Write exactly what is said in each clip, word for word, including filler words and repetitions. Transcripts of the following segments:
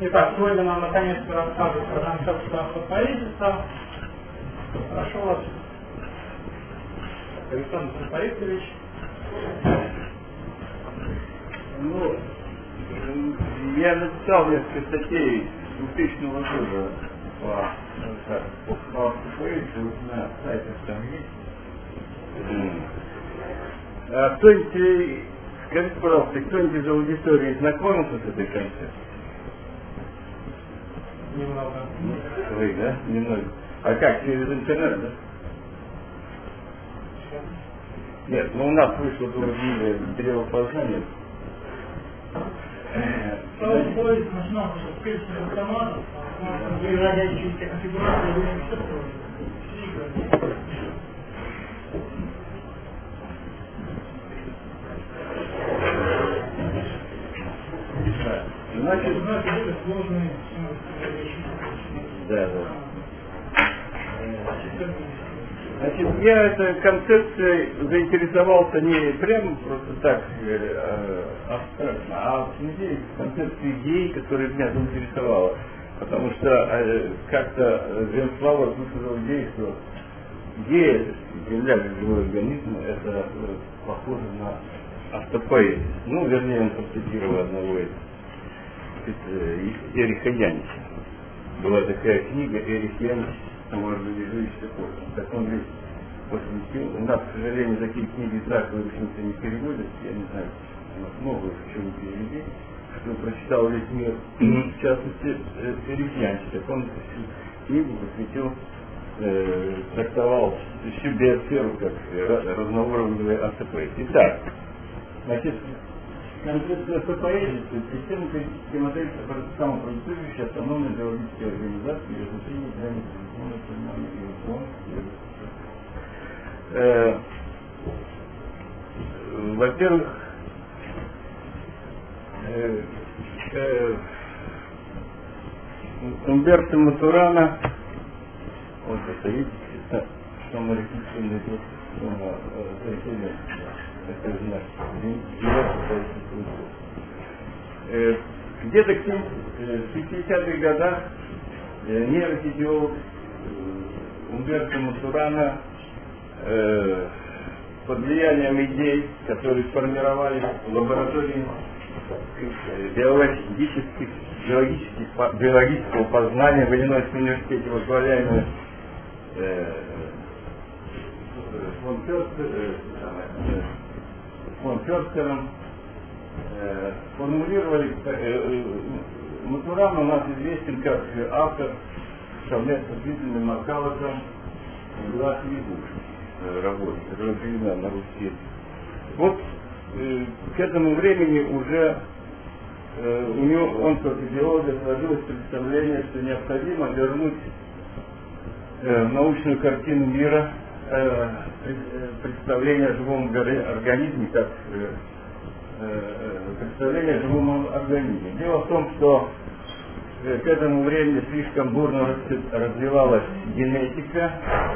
Итак, сегодня нам наконец-то рассказывают про концепцию автопоэтиса. Прошу вас, Александр Борисович. Ну, я написал несколько статей двухтысячного года по, так, по автопоэтике, вот на сайтах там есть. А кто-нибудь, скажите, пожалуйста, кто-нибудь из аудитории знакомился с этой концепцией? Немного. Вы, да? Немного. А как, через интернет, да? Нет, ну у нас вышло два книги «Древо познания». Автопоэтис начинался с песни автоматов, а превращающиеся конфигурации были Значит, это сложные да, да. Значит, я этой концепцией заинтересовался не прямо просто так э, абстрактно, а в идее, концепцией идей, которая меня заинтересовала. Потому что э, как-то Венслава высказал идею, что идея Земля как живой организм, это э, похоже на автопоэтис. Ну, вернее, он процитировал одного из Эриха Янича. Была такая книга «Эрих Янич «Самоорганизующийся космос». Так он весь посвятил. У нас, к сожалению, такие книги так, в общем-то, не переводят. Я не знаю, у нас много чего перевели, что прочитал весь мир. В частности, Эрих Янич. Так он книгу посвятил, э, трактовал еще биосферу как разноуровневый автопоэтис. Итак, значит, концепция автопоэтиса – система критической модели самопродуцирующей автономной биологической организации и размышления границ понимания и информации. Э, во-первых, э, э, Умберто Матурана, вот это видите, это саморефлексивный дух, это э, где-то к шестидесятых годах э, нейрофизиолог э, Умберто Матурана э, под влиянием идей, которые сформировались в лаборатории биологических, биологических, биологического познания в Иллинойском университете, возглавляемой э, фон Фёрстером, э, фон Фёрстером э, формулировали, э, э, Матурана у нас известен как автор совместно с Витальным Маккаллоком «Глаз лягушки» работы, которая переведена на русский. Вот э, к этому времени уже э, у него, он как идеолог, сложилось представление, что необходимо вернуть э, научную картину мира, э, представление о живом организме, как э, э, представление о живом организме. Дело в том, что э, к этому времени слишком бурно развивалась генетика,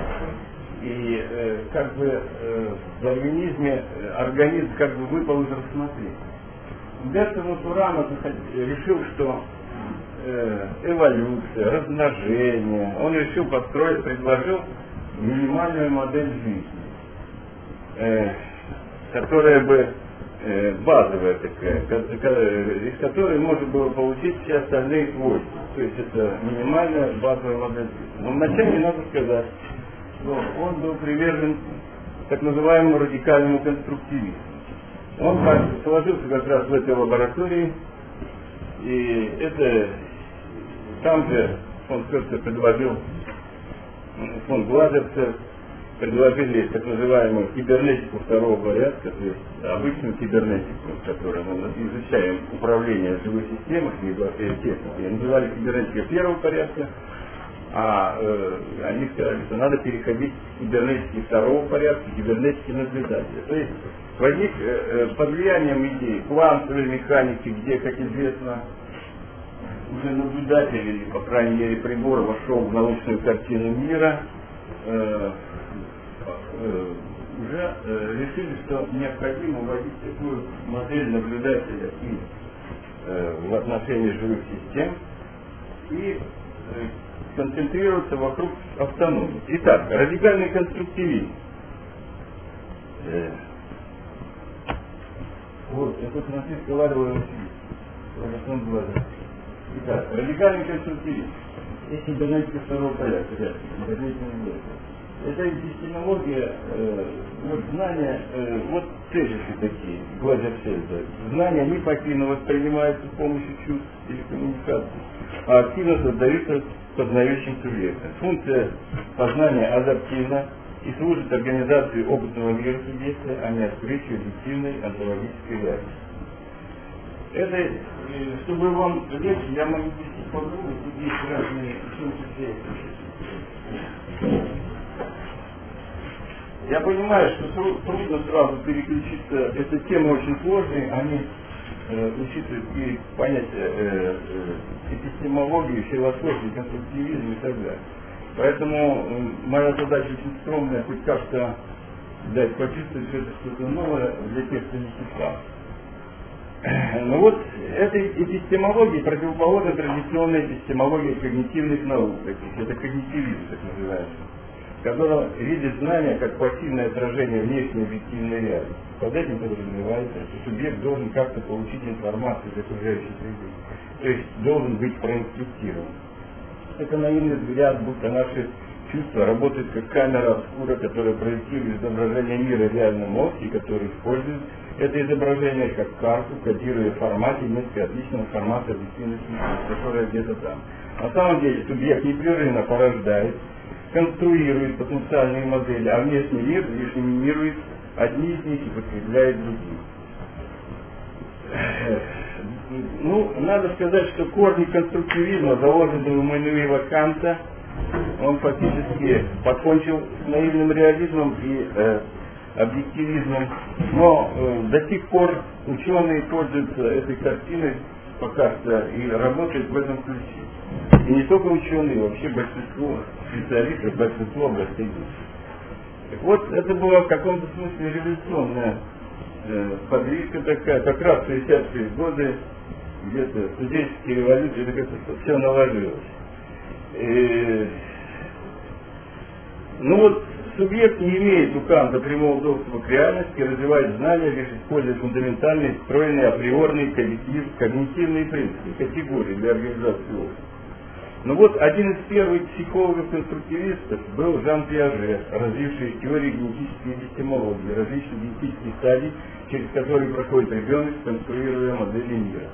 и э, как бы э, в дарвинизме организм как бы выпал из рассмотрения. Умберто Матурана решил, что э, эволюция, размножение, он решил построить, предложил минимальную модель жизни, э, которая бы э, базовая такая, из которой можно было получить все остальные свойства. То есть это минимальная базовая модель жизни. Но вначале надо сказать, что он был привержен так называемому радикальному конструктивизму. Он сложился как раз в этой лаборатории, и это там же фон Фёрстер предложил, фон Глазерцер предложили так называемую кибернетику второго порядка, то есть обычную кибернетику, которую мы изучаем управление живой системой, техникой, называли кибернетикой первого порядка, а э, они сказали, что надо переходить к кибернетике второго порядка, кибернетике наблюдателя. То есть возник э, под влиянием идей квантовой механики, где, как известно, уже наблюдатель, или, по крайней мере, прибор вошел в научную картину мира, э, э, уже э, решили, что необходимо вводить такую модель наблюдателя и э, в отношении живых систем, и концентрироваться вокруг автономии. Итак, радикальный конструктивизм. Э, вот, я тут разговариваю с Итак, радикальный конструктивизм. Есть интернетика второго порядка, это эпистемология, э, вот знания, э, вот тезисы такие, Глазер-Шельда. Знания не пассивно воспринимаются с помощью чувств или коммуникации, а активно создаются познающим субъектом. Функция познания адаптивна и служит организации опытного мира субъекта, а не открытию объективной онтологической реальности. Это, э, чтобы вам легче, я могу привести подробно, тут есть разные функции. Я понимаю, что трудно сразу переключиться, эта тема очень сложная, они э, учитывают и понятия э, э, эпистемологии, философии, конструктивизм и так далее. Поэтому э, моя задача очень скромная, хоть как-то дать почувствовать, что это что-то новое для тех, кто не читал. Ну вот, этой эпистемологии противоположна традиционной эпистемологии когнитивных наук, таких, это когнитивизм, так называемый, которого видит знание как пассивное отражение внешней объективной реальности. Под этим подразумевается, что субъект должен как-то получить информацию из окружающей среды, то есть должен быть проинструктирован. Это наивный взгляд, будто наши чувства работают как камера обскура, которая проектирует изображение мира в реальном мозге, который использует это изображение как карту, кодируя в формате несколько отличного формата объективности, которая где-то там. На самом деле субъект непрерывно порождает, конструирует потенциальные модели, а внешний мир лишь одни из них и подкрепляет другие. Ну, надо сказать, что корни конструктивизма, заложенные у Иммануила Канта, он фактически покончил с наивным реализмом и э, объективизмом, но э, до сих пор ученые пользуются этой картиной пока что и работают в этом ключе. И не только ученые, вообще большинство специалистов, большинство областей. Так вот, это была в каком-то смысле революционная э, подвижка такая, как раз в шестидесятые годы, где-то студенческие революции, это как-то все наложилось. И, ну вот, субъект не имеет у Канта прямого доступа к реальности, развивает знания, лишь используя фундаментальные, встроенные априорные когнитивные принципы, категории для организации опыта. Ну вот, один из первых психологов-конструктивистов был Жан Пиаже, развивший теорию генетической эпистемологии, различных генетических стадий, через которые проходит ребенок, конструируя модели мира.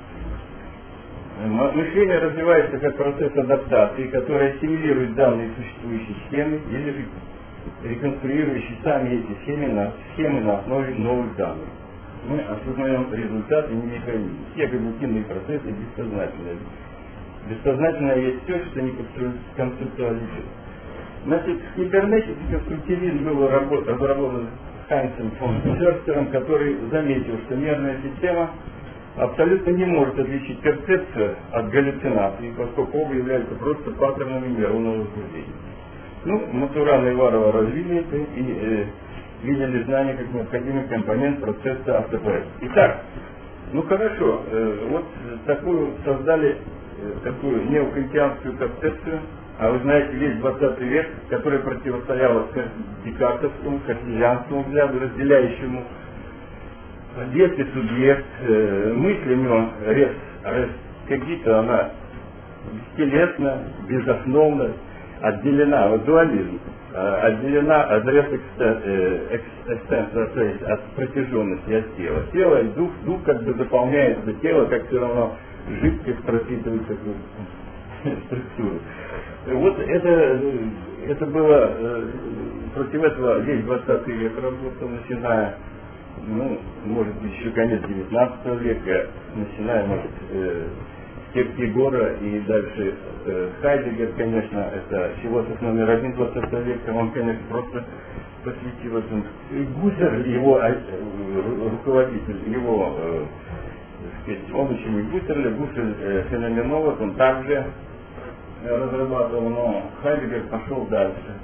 Мышление развивается как процесс адаптации, который ассимилирует данные существующей схемы или реконструирующий сами эти схемы на, схемы на основе новых данных. Мы осознаем результаты, не механизм. Все когнитивные процессы бессознательные. Бессознательное есть все, что не концептуализирует. Значит, в кибернетике конструктивизм был разработан Хайнцем фон Ферстером, который заметил, что нервная система абсолютно не может отличить перцепцию от галлюцинации, поскольку оба являются просто паттернами нейронного возбуждения. Ну, Матуран и Варова развили это и э, видели знания как необходимый компонент процесса автопоэзии. Итак, ну хорошо, э, вот такую создали э, такую неокантианскую концепцию, а вы знаете, весь двадцатый век, который противостоял декартовскому, картезианскому взгляду, разделяющему детский субъект, э, мысль у него рез, рез какие-то, она бестелесна, безосновна, отделена, вот дуализм, отделена от реф-экстенса, то есть от протяженности, от тела. Тело и дух, дух как бы дополняет это тело, как все равно жидкость пропитывает такую структуру. Вот это, это было, против этого весь двадцатый век работал, начиная, ну, может быть, еще конец девятнадцатого века, начиная, может, с Киркегора и дальше э, Хайдеггер, конечно, это философ номер один двадцатого века, он, конечно, просто посвятил этому. И Гуссерль, его э, руководитель, его, э, сказать, он учил и Гуссерля, Гуссерль э, феноменолог, он также разрабатывал, но Хайдеггер пошел дальше.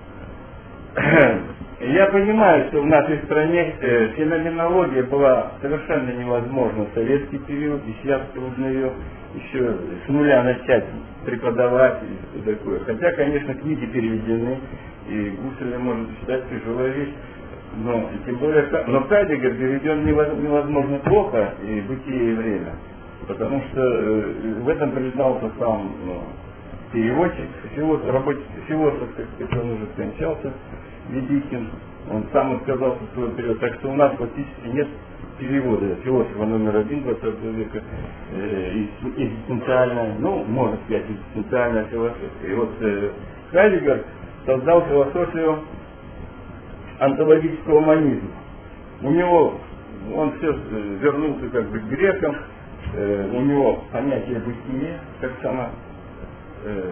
Я понимаю, что в нашей стране э, феноменология была совершенно невозможна в советский период, и сейчас трудно ее еще с нуля начать преподавать и такое. Хотя, конечно, книги переведены, и Гусаря можно читать, тяжелая вещь. Но, тем более, но Хайдеггер переведен невозможно плохо, и «Бытие и время». Потому что э, в этом признался сам ну, переводчик, философ, рабочий философ, как сказать, он уже скончался, Ведихин, он сам отказался от своего перевода. Так что у нас фактически нет перевода философа номер один двадцатого века, э, экзистенциальная, ну, можно сказать, экзистенциальная философия. И вот э, Хайдеггер создал философию онтологического монизма. У него, он все вернулся как бы к грекам, э, у него понятие бытия, как само э,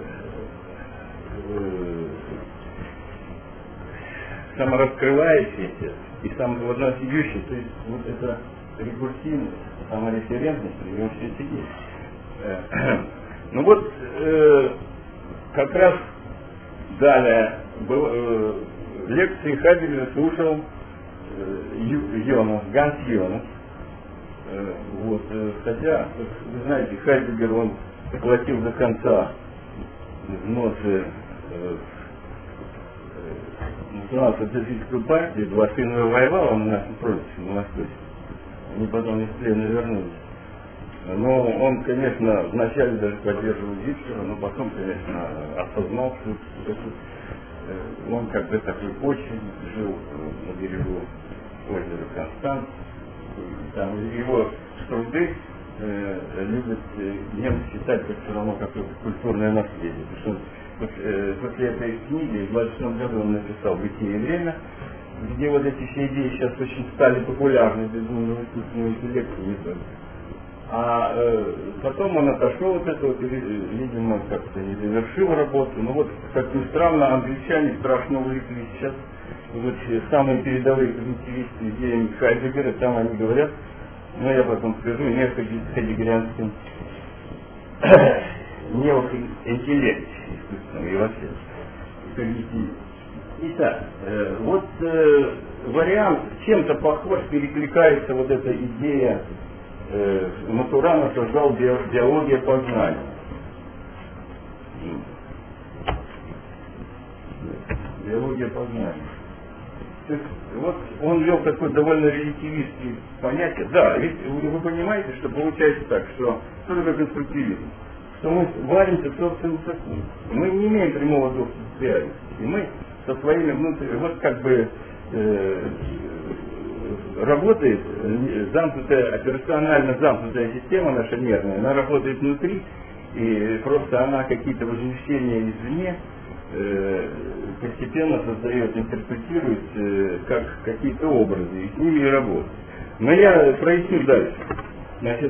э, самораскрывающееся и самовозносящееся, то есть вот это рекурсивность, самореферентность, у него все это есть. Э, ну вот, э, как раз далее был, э, лекции Хайдеггера слушал э, Йонас, Ганс Йонас. Э, вот, э, хотя, вы знаете, Хайдеггер, он платил до конца взносы э, национал-социалистическую партию, два сына воевал, он на нашем фронте на Востоке. Они потом из плена вернулись. Но он, конечно, вначале даже поддерживал Гитлера, но потом, конечно, осознал, что это он как бы такой очень жил на берегу озера Констант. Там его труды э, любят э, немцы считать как все равно какое-то культурное наследие. Потому что э, после этой книги в двадцать шестом году он написал «Бытие и время», где вот эти все идеи сейчас очень стали популярны, безумного искусственного интеллекта, не только. А э, потом он отошел от этого, видимо, как-то не завершил работу. Ну вот, как ни странно, англичане страшно увлеклись сейчас вот самые передовые когнитивисты идеями Хайдеггера, там они говорят, ну я потом скажу, не хайдеггерианским неоинтеллекте искусственном и вообще когнитивизм. Итак, э, вот э, вариант чем-то похож, перекликается вот эта идея. Э, Матурана создал биология познания. Биология познания. То есть, вот он ввел такое довольно релятивистское понятие. Да, ведь вы, вы понимаете, что получается так, что что такое конструктивизм? Что мы варимся в собственном соку. Мы не имеем прямого доступа к реальности. И мы со своими внутренними, вот как бы э, работает замкнутая, операционально замкнутая система наша нервная, она работает внутри, и просто она какие-то возмущения извне э, постепенно создает, интерпретирует э, как какие-то образы, и с ними и работает. Но я проясню дальше. Значит,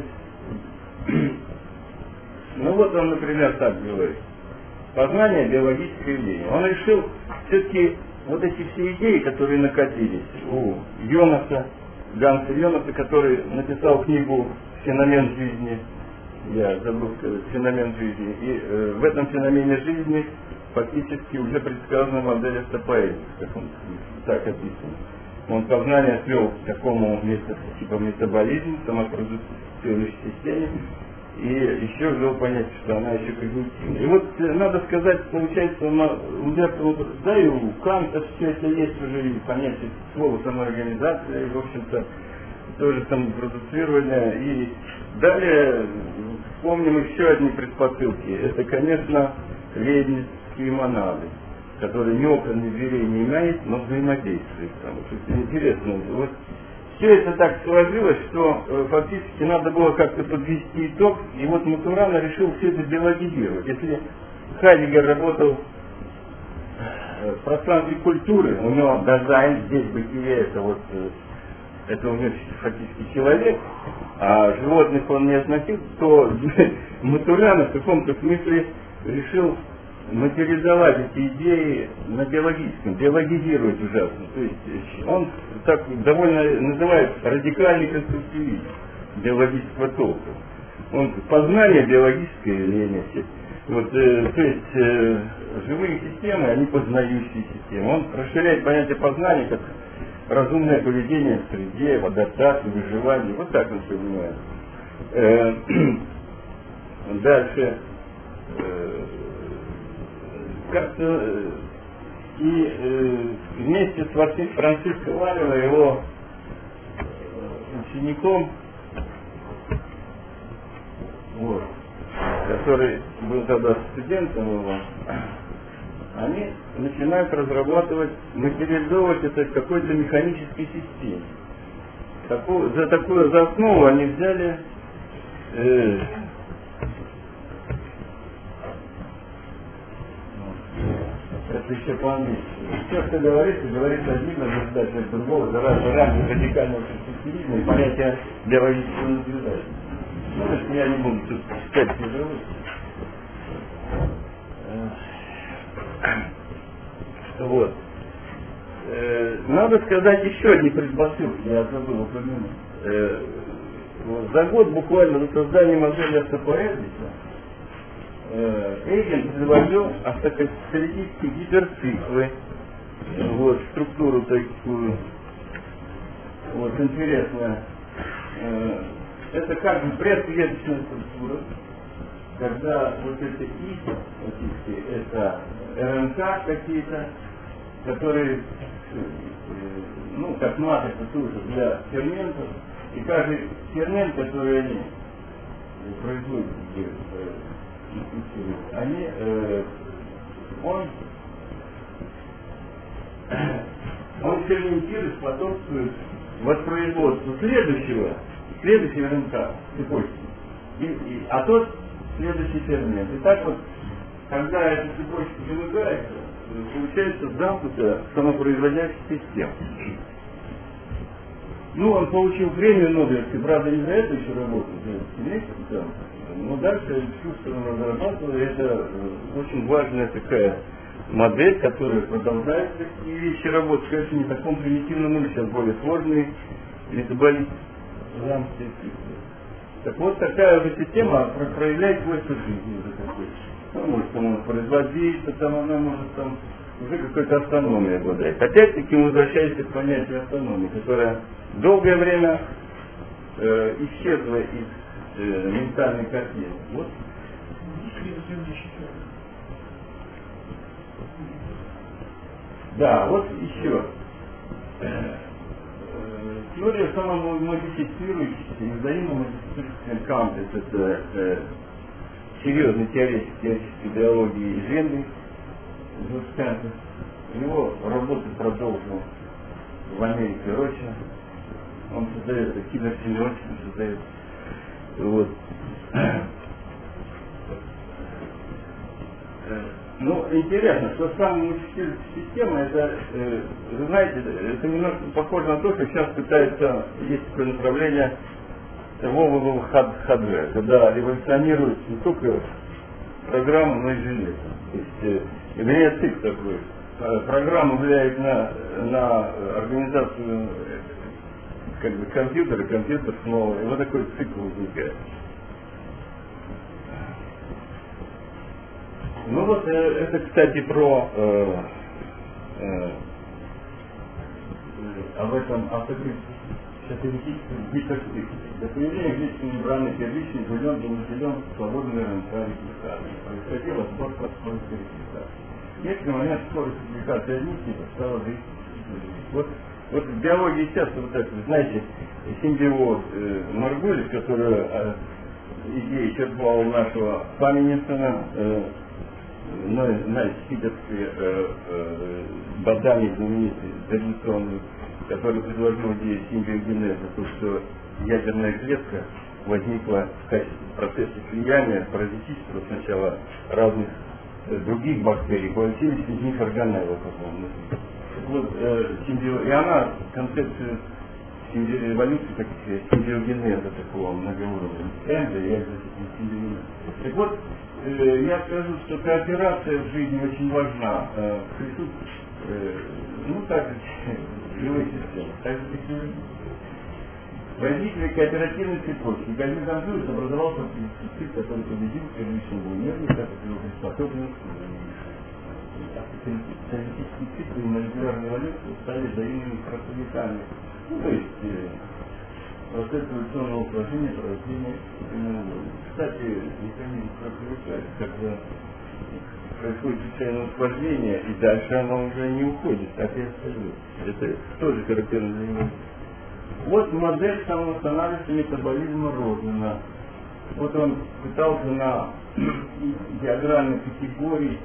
ну вот он, например, так говорит. Познание биологическое явление. Он решил все-таки вот эти все идеи, которые накатились у Йонаса, Ганса Йонаса, который написал книгу «Феномен жизни», я забыл сказать, «Феномен жизни», и э, в этом феномене жизни фактически уже предсказана модель автопоэзии, как он так описан. Он познание свел к такому типа метаболизму, самопродуцирующей системе, и еще ввел понятие, что она еще когнитивна. И вот надо сказать, получается, у Герцена, да и у Канта все это есть уже, и понятие слова самоорганизация, и, в общем-то, тоже самопродуцирование. И далее вспомним еще одни предпосылки. Это, конечно, лейбнизские монады, которые ни окон, ни дверей не имеют, но взаимодействуют. Там, это интересно. Вот все это так сложилось, что э, фактически надо было как-то подвести итог, и вот Матурана решил все это биологизировать. Если Хайдеггер работал э, в пространстве культуры, у него дизайн, здесь бытие, это вот э, это у него фактически человек, а животных он не относил, то Матурана в каком-то смысле решил материализовать эти идеи на биологическом, биологизировать ужасно. То есть он так довольно называет радикальный конструктивизм биологического толка. Он познание биологическое явление. Вот, э, то есть э, живые системы, они познающие системы. Он расширяет понятие познания как разумное поведение в среде, в адаптации, выживании. Вот так он понимает. Э, дальше. Э, как-то э, и э, вместе с Франциско Варело, его учеником, вот, который был тогда студентом его, они начинают разрабатывать, материализовывать это в какой-то механической системе. Такую, за такую за основу они взяли э, это еще по-английски. Все, что говорится, говорится один, наблюдатель другого, за рамки радикального перспективизма и понятия биологического наблюдателя. Ну, это я не буду тут читать тяжело. Вот. Э, надо сказать еще одни предпосылки, я забыл упомянуть. Э, вот, за год буквально до создания модели автопоэзиса э, Эйген предложил автокаталитические гиперциклы, вот, структуру такую, вот, интересная. Э, это как бы предклеточная структура, когда вот эти И, вот эти, это РНК какие-то, которые, ну, как матрица служит для ферментов, и каждый фермент, который они производят, они, э, он, он ферментирует, способствует воспроизводству следующего, следующей РНК цепочки, и, и, а тот следующий фермент. И так вот, когда эта цепочка замыкается, получается замкнутая самопроизводящая система. Ну, он получил премию Нобелевскую, правда, не за это еще работал, за там, но дальше искусственно разрабатывал, это очень важная такая модель, которая продолжает такие вещи работать, конечно, не в таком примитивном уровне, сейчас более сложные метаболические рамки. Так вот, такая же система проявляет свойства жизни уже такой. Ну, может, там он производится, там она может там уже какой-то автономией обладает. Опять-таки мы возвращаемся к понятию автономии, которая долгое время э, исчезла из э, ментальной картины. Вот. Да, вот еще. Теория самомодифицирующейся и взаимомодифицирующейся Кампес, это э, серьезный теоретик теоретической биологии из Венгрии, его работу продолжил в Америке Роща. Он создает киберсемиотику, создает. Вот. Ну, интересно, что самомодифицирующая система, это, э, вы знаете, это немножко похоже на то, что сейчас пытается, есть такое направление Вова Хадвер, когда революционирует не только программу, но и железо. То есть, э, вернее, цикл такой. Программа влияет на, на организацию как бы компьютера, компьютер снова, и вот такой цикл возникает. Ну вот, э, это, кстати, про э, э, об этом автокаталитическом гиперцикле. До появления клеточной мембраны первичный бульон был населен свободными РНК репликацией. Происходила скорость скорости репликации. В некоторый момент скорость репликации одних типов стала зависеть от других. Вот, вот в биологии часто вот это, вы знаете, симбиоз э, Маргулис, которую э, идея черпала у нашего Паменисона, э, но на питерские э, э, бадания знаменитые, традиционные, который предложил идею симбиогенеза, то, что ядерная клетка возникла в качестве процесса слияния паразитического сначала разных э, других бактерий, получились из них органеллы потом. Вот, э, симбио... И она концепцию симби... эволюции, как симбиогенеза такого многоуровня, эндо и экзосимбиогенеза. Так вот, э, я скажу, что кооперация в жизни очень важна. Э, присутствие, э, ну так, живой системы. Так же технологии. Возникли кооперативные цепочки. Гальмин Амжуис образовался цикл, который победил первичного энергии, как это его приспособленность. Автокаталитические циклы и молекулярные эволюции стали взаимными противниками. Ну, то есть, э, процесс эволюционного упражнения порождения иммунологии. Кстати, механизм противника, когда происходит случайное усложнение, и дальше оно уже не уходит, так и остается. Это тоже характерно для него. Вот модель самовосстанавливающего метаболизма Розена. Вот он пытался на диаграмме категорий.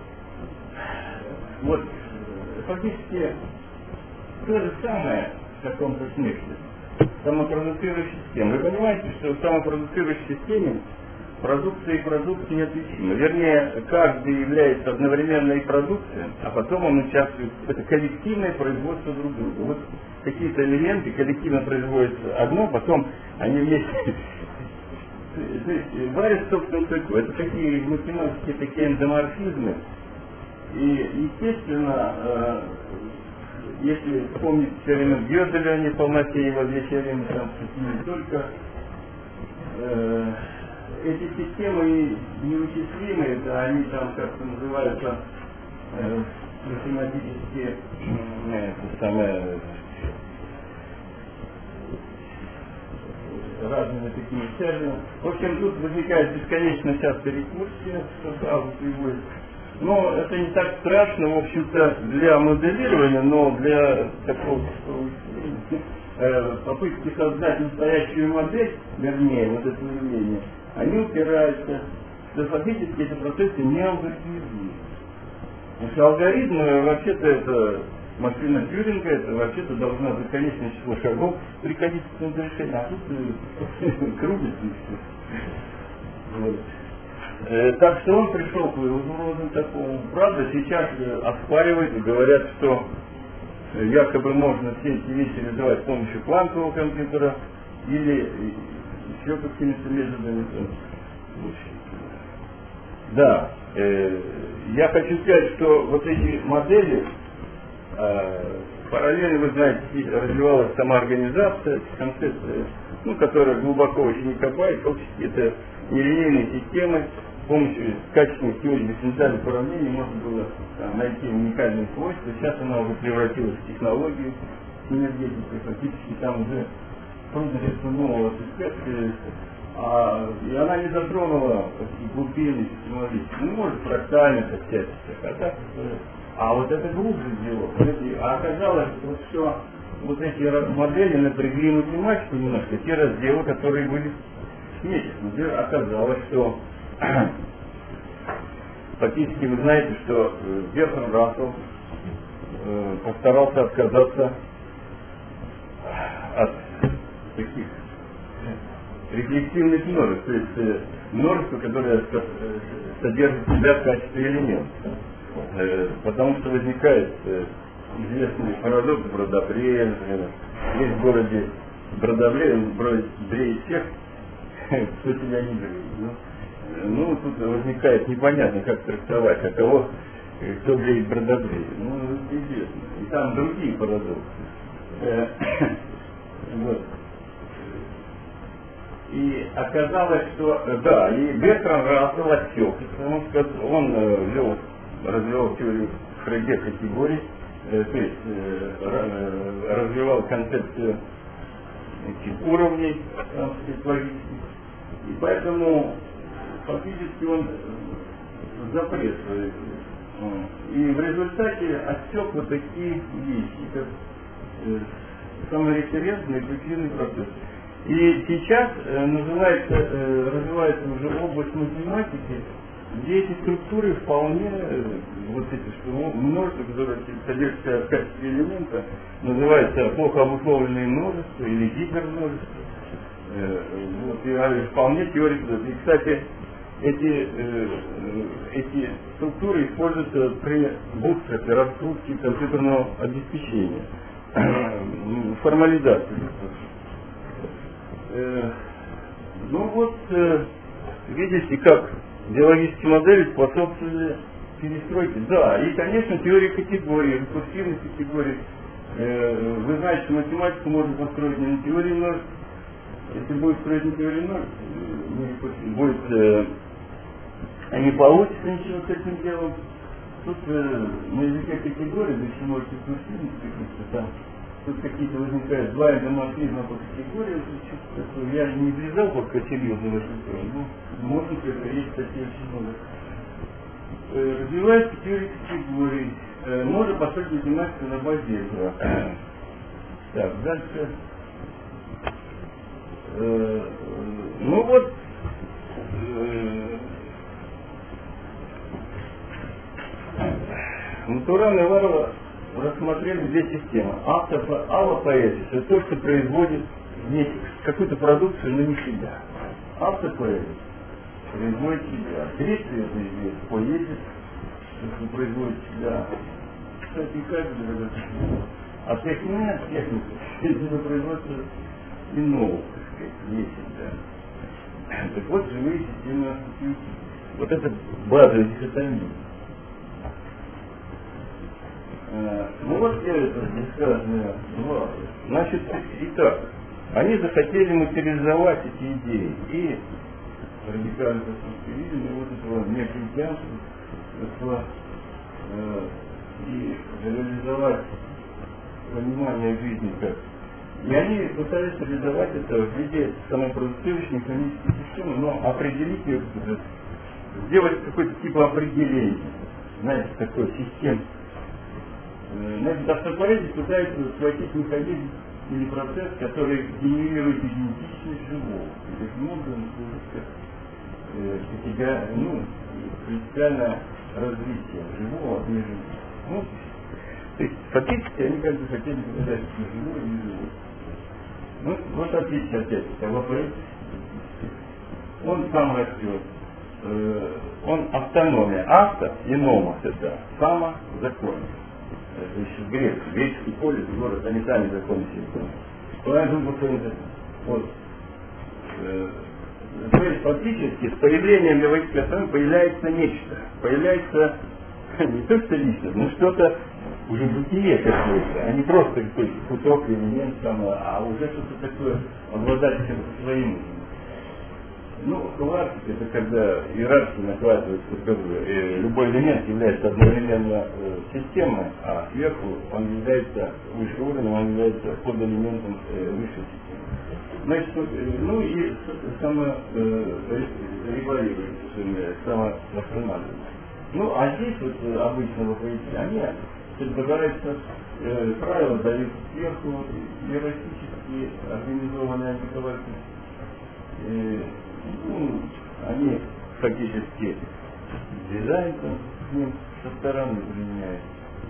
Вот фактически то же самое в каком-то смысле. Самопродуцирующая система. Вы понимаете, что в самопродуцирующей системе продукция и продукт неотличимы. Вернее, каждый является одновременно и продукцией, а потом он участвует. Это коллективное производство друг друга. Вот какие-то элементы коллективно производятся одно, потом они вместе. То есть варят собственно такое. Это такие математические такие эндоморфизмы. И естественно, э, если вспомнить теорему Гёделя, не полноте его две теоремы, там не только э, эти системы невычислимые, да, они там как-то называются э, математически э, это самое, разными такими терминами. В общем, тут возникает бесконечно часто рекурсия, что сразу приводит. Но это не так страшно, в общем-то, для моделирования, но для такого э, попытки создать настоящую модель, вернее, вот это явление, они упираются, что фактически эти процессы не алгоритмизуют. Потому что алгоритм, вообще-то, это машина Тьюринга, это вообще-то должна за конечное число шагов приходить к этому решению, а тут крутится и все. Вот. Э, так что он пришел к выводу такому. Правда, сейчас э, оспаривают и говорят, что э, якобы можно все эти вещи реализовать с помощью квантового компьютера или еще какими-то методами. Да, э, я хочу сказать, что вот эти модели, э, параллельно, вы знаете, развивалась сама организация, концепция, ну, которая глубоко очень не копает, фактически это нелинейные системы. С помощью качественных теорий дифференциальных уравнений можно было там найти уникальные свойства. Сейчас она уже превратилась в технологию энергетики. Фактически там уже трудно нового аспекта, а, и она не затронула глубины технологические. Ну, может, фрактальных отчасти, а так, а вот это глубже сделало. А оказалось, вот, что вот эти модели напрягли математику немножко, те разделы, которые были смесить. Например, оказалось, что фактически вы знаете, что Бертранд Рассел э, постарался отказаться от таких рефлексивных множеств, то есть э, множество, которое э, содержит в себя в качестве элемента. Э, потому что возникает э, известный парадокс Бродобрея, например. Есть в городе Бродобрея, Бродобрей всех, кто тебя не говорит. Ну, ну, тут возникает непонятно, как трактовать, а кого, кто бреет Бродобрея. Ну, это известно. И там другие парадоксы. Э, вот. И оказалось, что, да, и Бертранд Рассел отсек, потому что он э, вел, развивал теорию Фрейде категорий, э, то есть э, развивал концепцию этих уровней там, логических. И поэтому фактически он запрет. И в результате отсек вот такие вещи, как э, самореферентный эффективный процесс. И сейчас э, называется, э, развивается уже область математики, где эти структуры вполне, э, вот эти, что множество, которые содержатся в качестве элемента, называется плохо обусловленные множества или гипермножества. Э, вот, и а, вполне теория. И, кстати, эти, э, эти структуры используются при бутстрапе, раскрутке компьютерного обеспечения, формализации. Э, ну вот, э, видите, как биологические модели способствовали перестройке. Да, и, конечно, теория категорий, рекурсивных категорий. Э, вы знаете, что математику можно построить не на теории множеств. Если будет строить на теории множеств, будет, э, не получится ничего с этим делом. Тут э, на языке категории, да еще можете рекурсивных, там тут какие-то возникают два эндоморфизма по категории, я не влезал пока серьезно в эту тему, но можно сказать, есть такие очень много. э, развивается теория категорий. Э, можно построить математику на базе этого. Так, дальше. Э, ну вот, э, Матуран и Варла рассмотрели две системы. Аллопоэзис – это то, что производит какую-то продукцию, но не себя. Автопоэзис производит себя. Третье – это здесь поэзис, что производит себя. Кстати, как же, а техния, техника, это производство иного, так сказать, не себя. Так вот, живые системы ассоциативны. Вот это базовая дихотомия. Ну вот я это здесь сказано. Значит, итак, они захотели материализовать эти идеи и радикальное конструктивизм, и вот этого неокритянства, э, и реализовать понимание жизни как. И они пытались реализовать это в виде самопродуцирующей механической системы, но определить ее, сделать какой-то типа определения, знаете, такой систем. Значит, автопоэзия пытается схватить механизм или процесс, который генерирует идентичность живого. И таким образом служит как ну, принципиальное развитие живого от неживого. Ну, то есть фактически они как бы хотели показать, что живое и неживое. Ну, вот отличие опять. Автопоэзия. Он сам растет. Э, он автономия. Авто и номос это самозаконие. Это еще греческий, греческий полис, город, они сами законы себе. Вот. Э, то есть фактически с появлением биологической автономии появляется нечто. Появляется не то что личность, но что-то уже бытие какое-то, а не просто какой-то кусок, элемент, а уже что-то такое, обладать чем-то своим. Ну, иерархия это когда иерархия накладывается, как бы, э, любой элемент является одновременно э, системой, а сверху он является выше уровня, он является подэлементом э, высшей системы. Значит, э, ну и само э, регулируется, самовосстанавливается. Ну, а здесь вот э, обычно в поэзии, они предлагаются э, правила дают сверху иерархически организованные антиковальные. Э, Ну, они фактически дизайнером с ним со стороны применяют.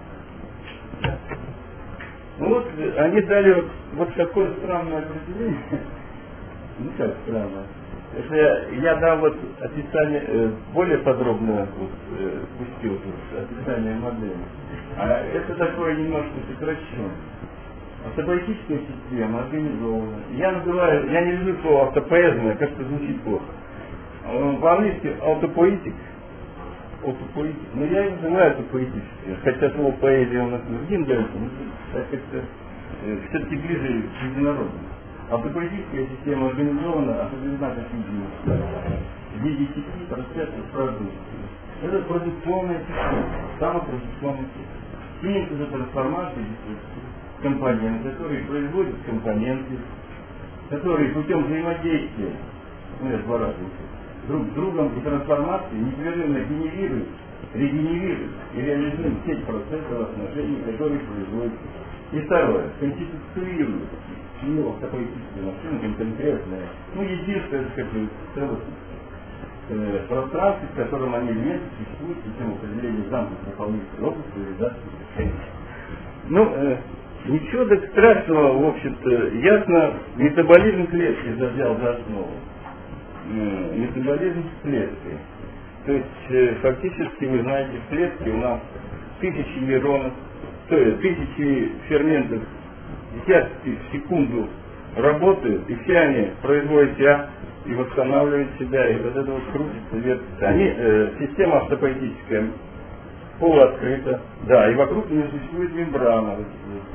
Ну вот они дали вот, вот такое странное определение. Ну как странно. Если я, я дам вот описание, э, более подробное вот, э, пустил тут описание модели. А это такое немножко сокращенно. Автопоэтическая система организована. Я называю, я не люблю слово автопоэзия, как-то звучит плохо. По-английски автопоэтик, автопоэтик, но я его называю автопоэтической, хотя слово поэзия у нас другим дается, но так как-то э, все-таки ближе к международному. Автопоэтическая система организована, определена как видимость, в виде сети процессов продукции. Это продукционная система, самопродукционная система. Синенько за трансформацией компоненты, которые производят компоненты, которые путем взаимодействия, ну я два раза друг с другом и трансформации непрерывно генерируют, регенерируют и реализуют сеть процессов отношений, которые производятся. И второе, конституируют ну, автопоэтическую машину конкретное, ну единственное, как бы, целостность. Э, пространстве, в котором они вместе существуют, систему определения замкнутых дополнительных областей, реализации решений. Ну, э, ничего так страшного, в общем-то, ясно, метаболизм клетки взял за основу. Э, метаболизм клетки. То есть, э, фактически, вы знаете, в клетке у нас тысячи нейронов, то есть тысячи ферментов, десятки в секунду работают, и все они производят себя и восстанавливают себя, и вот это вот крутится, вертится. Они, э, система автопоэтическая, полуоткрыта, да, и вокруг нее существует мембрана. Вот,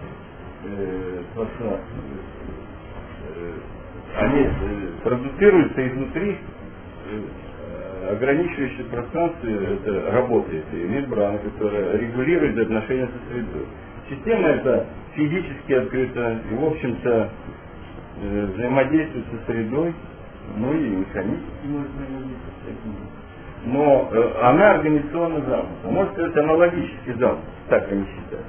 э, э, э, они э, продуцируются изнутри, э, ограничивающее пространство, это работает, и мембрана, которая регулирует отношения со средой. Система эта физически открыта и, в общем-то, э, взаимодействует со средой, ну и механически может взаимодействовать с этим. но э, она организационно замкнута. Может сказать, аналогически замкнута, так они считают.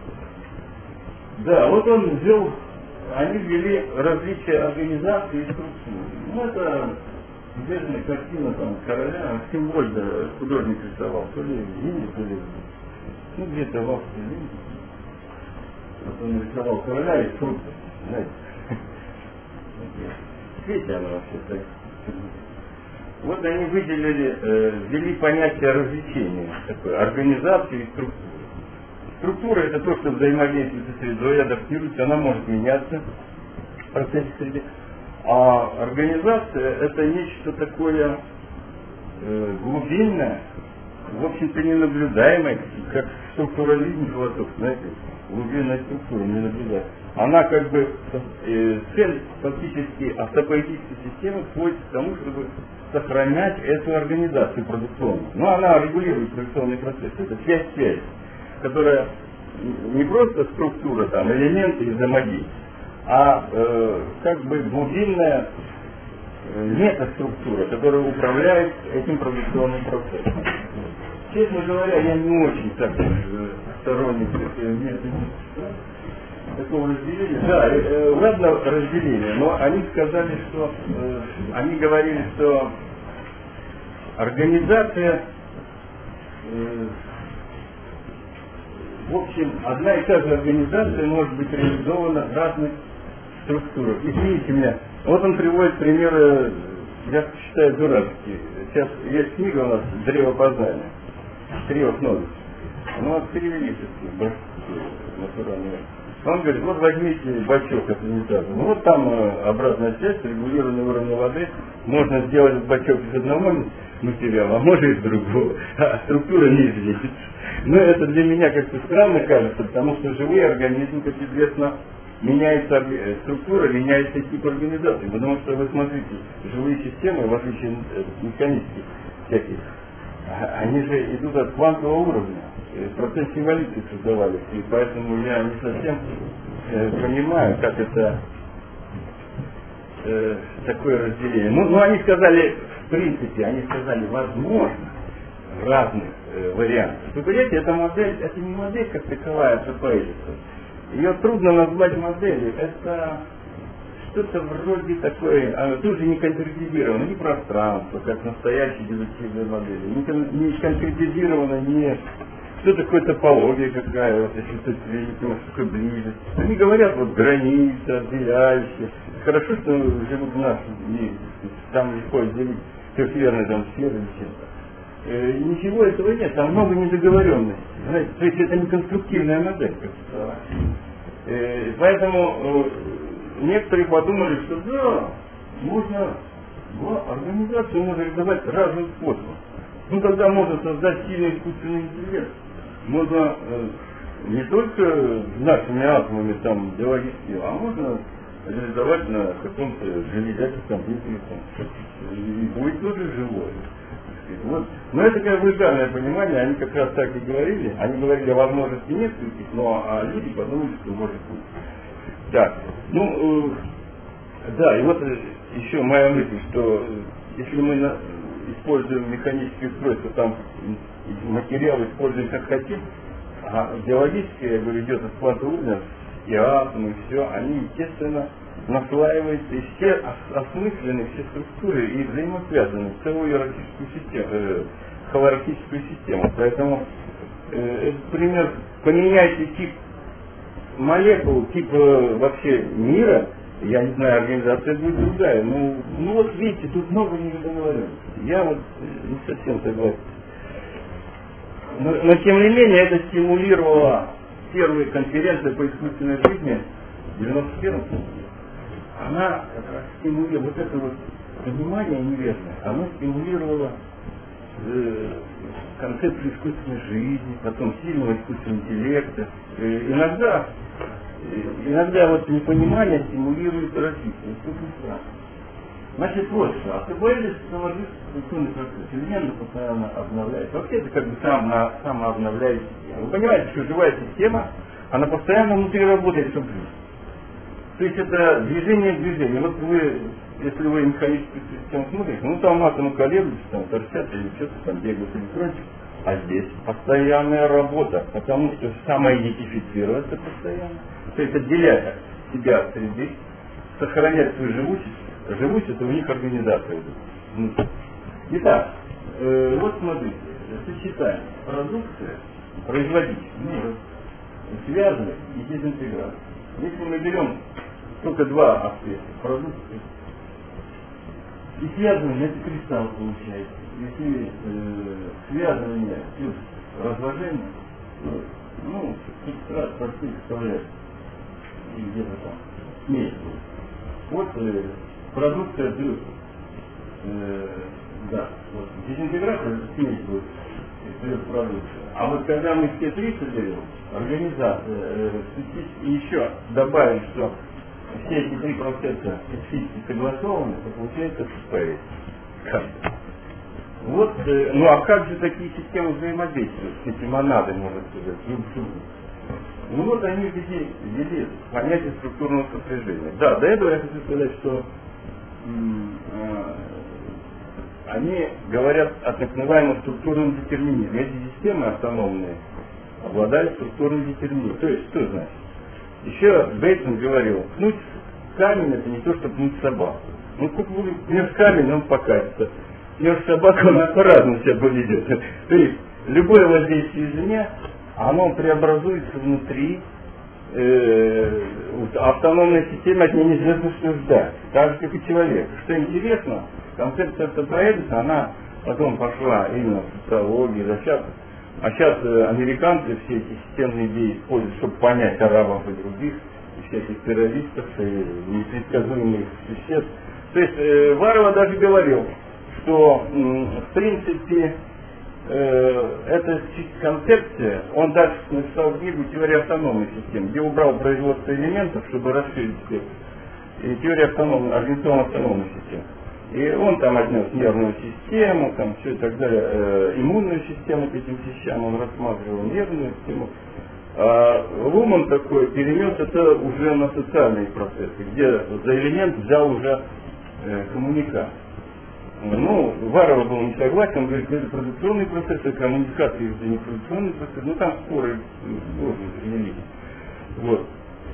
Да, вот он взял, они ввели различия организации и структуры. Ну, это известная картина там короля, символьно художник рисовал, то ли в Индии, то ли ну, где-то в Австрии. Вот он рисовал короля и фрукты, знаете. В свете она вообще так. Вот они выделили, э, ввели понятие развлечения, такое, организации и структуры. Структура — это то, что взаимодействует со средой, адаптируется, она может меняться в процессе среды. А организация — это нечто такое э, глубинное, в общем-то ненаблюдаемое, как структурализм философ, знаете, глубинная структура не наблюдается. Она как бы, э, цель фактически автопоэтической системы сводится к тому, чтобы сохранять эту организацию продукционную. Но она регулирует продукционный процесс, это связь-связь, которая не просто структура, там, элементы и взаимодействия, а э, как бы глубинная э, метаструктура, которая управляет этим продукционным процессом. Честно говоря, я не очень так э, сторонник такого разделения. Да, э, ладно разделение, но они сказали, что э, они говорили, что организация э, в общем, одна и та же организация может быть реализована в разных структурах. Извините меня, вот он приводит примеры, я считаю, дурацкие. Сейчас есть книга у нас «Древо познания», «Трех новых». Ну, вот перевели все-таки, натурально. Он говорит, вот возьмите бачок от унитаза. Ну, вот там обратная связь, регулированный уровень воды. Можно сделать бачок из одного материала, а можно из другого. А структура не изменится. Но это для меня как-то странно кажется, потому что живые организмы, как известно, меняется структура, меняется тип организации. Потому что вы смотрите, живые системы, в отличие от механических всяких, они же идут от квантового уровня. Процесс эволюции создавались, и поэтому я не совсем э, понимаю, как это э, такое разделение. Ну, ну, они сказали, в принципе, они сказали, возможно, разных э, вариантов. Вы понимаете, эта модель, это не модель как таковая, это поэзия. Ее трудно назвать моделью, это что-то вроде такое, а, тоже не конкретизировано, не пространство, как настоящие дедуктивные модели, не, не конкретизировано, не что такое топология какая, вот если кто-то видит, что такое близость. Они говорят, вот граница, отделяющая. Хорошо, что живут в нашем мире, там легко отделить трехмерные там сферы и чем-то. Э, ничего этого нет, там много недоговоренностей. Знаете, то есть это не конструктивная модель, как сказать. Э, поэтому э, некоторые подумали, что да, можно, да, организацию можно реализовать разным способом. Ну тогда можно создать сильный искусственный интеллект. Можно э, не только нашими атомами там биологическими, а можно реализовать на каком-то железяке компьютере, и будет тоже живое. Вот. Но это такое вульгарное понимание, они как раз так и говорили, они говорили о возможности нескольких, но а люди подумали, что может быть. Так, ну, э, да, и вот еще моя мысль, что если мы на, используем механические устройства, там материал используем как хотим, а биологическое, я говорю, идет от квантового уровня, и атомы, и все, они, естественно, наслаиваются, и все осмыслены, все структуры и взаимосвязаны в целую иерархическую систему, э, холархическую систему. Поэтому э, это пример, поменяйте тип молекул, тип э, вообще мира, я не знаю, организация будет другая. Ну, ну вот видите, тут много недоговоренностей. Я вот не совсем согласен. Но, но тем не менее это стимулировало первые конференции по искусственной жизни в девяносто первом году. Она стимулировала вот это вот понимание неверное, она стимулировала э, концепцию искусственной жизни, потом сильного искусственного интеллекта. Э, иногда, э, иногда вот непонимание стимулирует развитие. Значит, вот что, автопоэзия самодержит структурный процесс, элементы постоянно обновляется. Вообще это как бы сам, самообновляющая система. Вы понимаете, что живая система, она постоянно внутри работает, чтобы жить. То есть это движение движения. Вот вы, если вы механическую систему смотрите, ну там атомы колеблются, там торчат или что-то там бегают или прочее. А здесь постоянная работа, потому что самоидентифицироваться постоянно, то есть отделять себя от среды, сохранять свою живучесть. Живучесть — это у них организация. Итак, э, вот смотрите, сочетание продукция, производить, ну, связанных и дезинтеграция. Если мы берем только два аспекта продукции, и связывание — это кристалл получается. Если э, связывание плюс разложение, ну, ну субстрат простых вставляется и где-то там смесь. Вот э, продукция плюс э, да, вот дезинтеграция — смесь будет плюс продукция. А вот когда мы все три соберем, организация, э, и еще добавим, что все эти три процесса физически согласованы, то получается состояние. Вот, э, ну а как же такие системы взаимодействуют, эти монады, можно сказать, друг с другом? Ну вот они ввели, ввели понятие структурного сопряжения. Да, до этого я хочу сказать, что м- э, они говорят о так называемом структурном детерминизме. Эти системы автономные обладают структурным детерминизмом. То есть, что значит? Еще Бейтсон говорил, пнуть камень — это не то, что пнуть собаку. Ну, как вы пнешь камень, он покатится. Пнешь собаку, она по-разному себя поведет. То есть, любое воздействие извне, оно преобразуется внутри э, автономной системы, от нее неизвестно, что ждать. Так же, как и человек. Что интересно, концепция автопроектности, она потом пошла именно в социологии, а сейчас, а сейчас э, американцы все эти системные идеи используют, чтобы понять арабов и других, и всяких террористов, и непредсказуемых существ. То есть э, Варова даже говорил, что м, в принципе э, эта концепция, он дальше написал книгу «Теория автономной системы», где убрал производство элементов, чтобы расширить спектр, и теория автономной, организационной автономной системы. И он там отнес нервную систему, там все и так далее, э, иммунную систему к этим вещам, он рассматривал нервную систему. А Луман такой перенес это уже на социальные процессы, где за элемент взял уже э, коммуникацию. Ну, Варова был не согласен, он говорит, это продукционный процесс, это коммуникация, это не продукционный процесс, ну там споры сложные велики. Вот.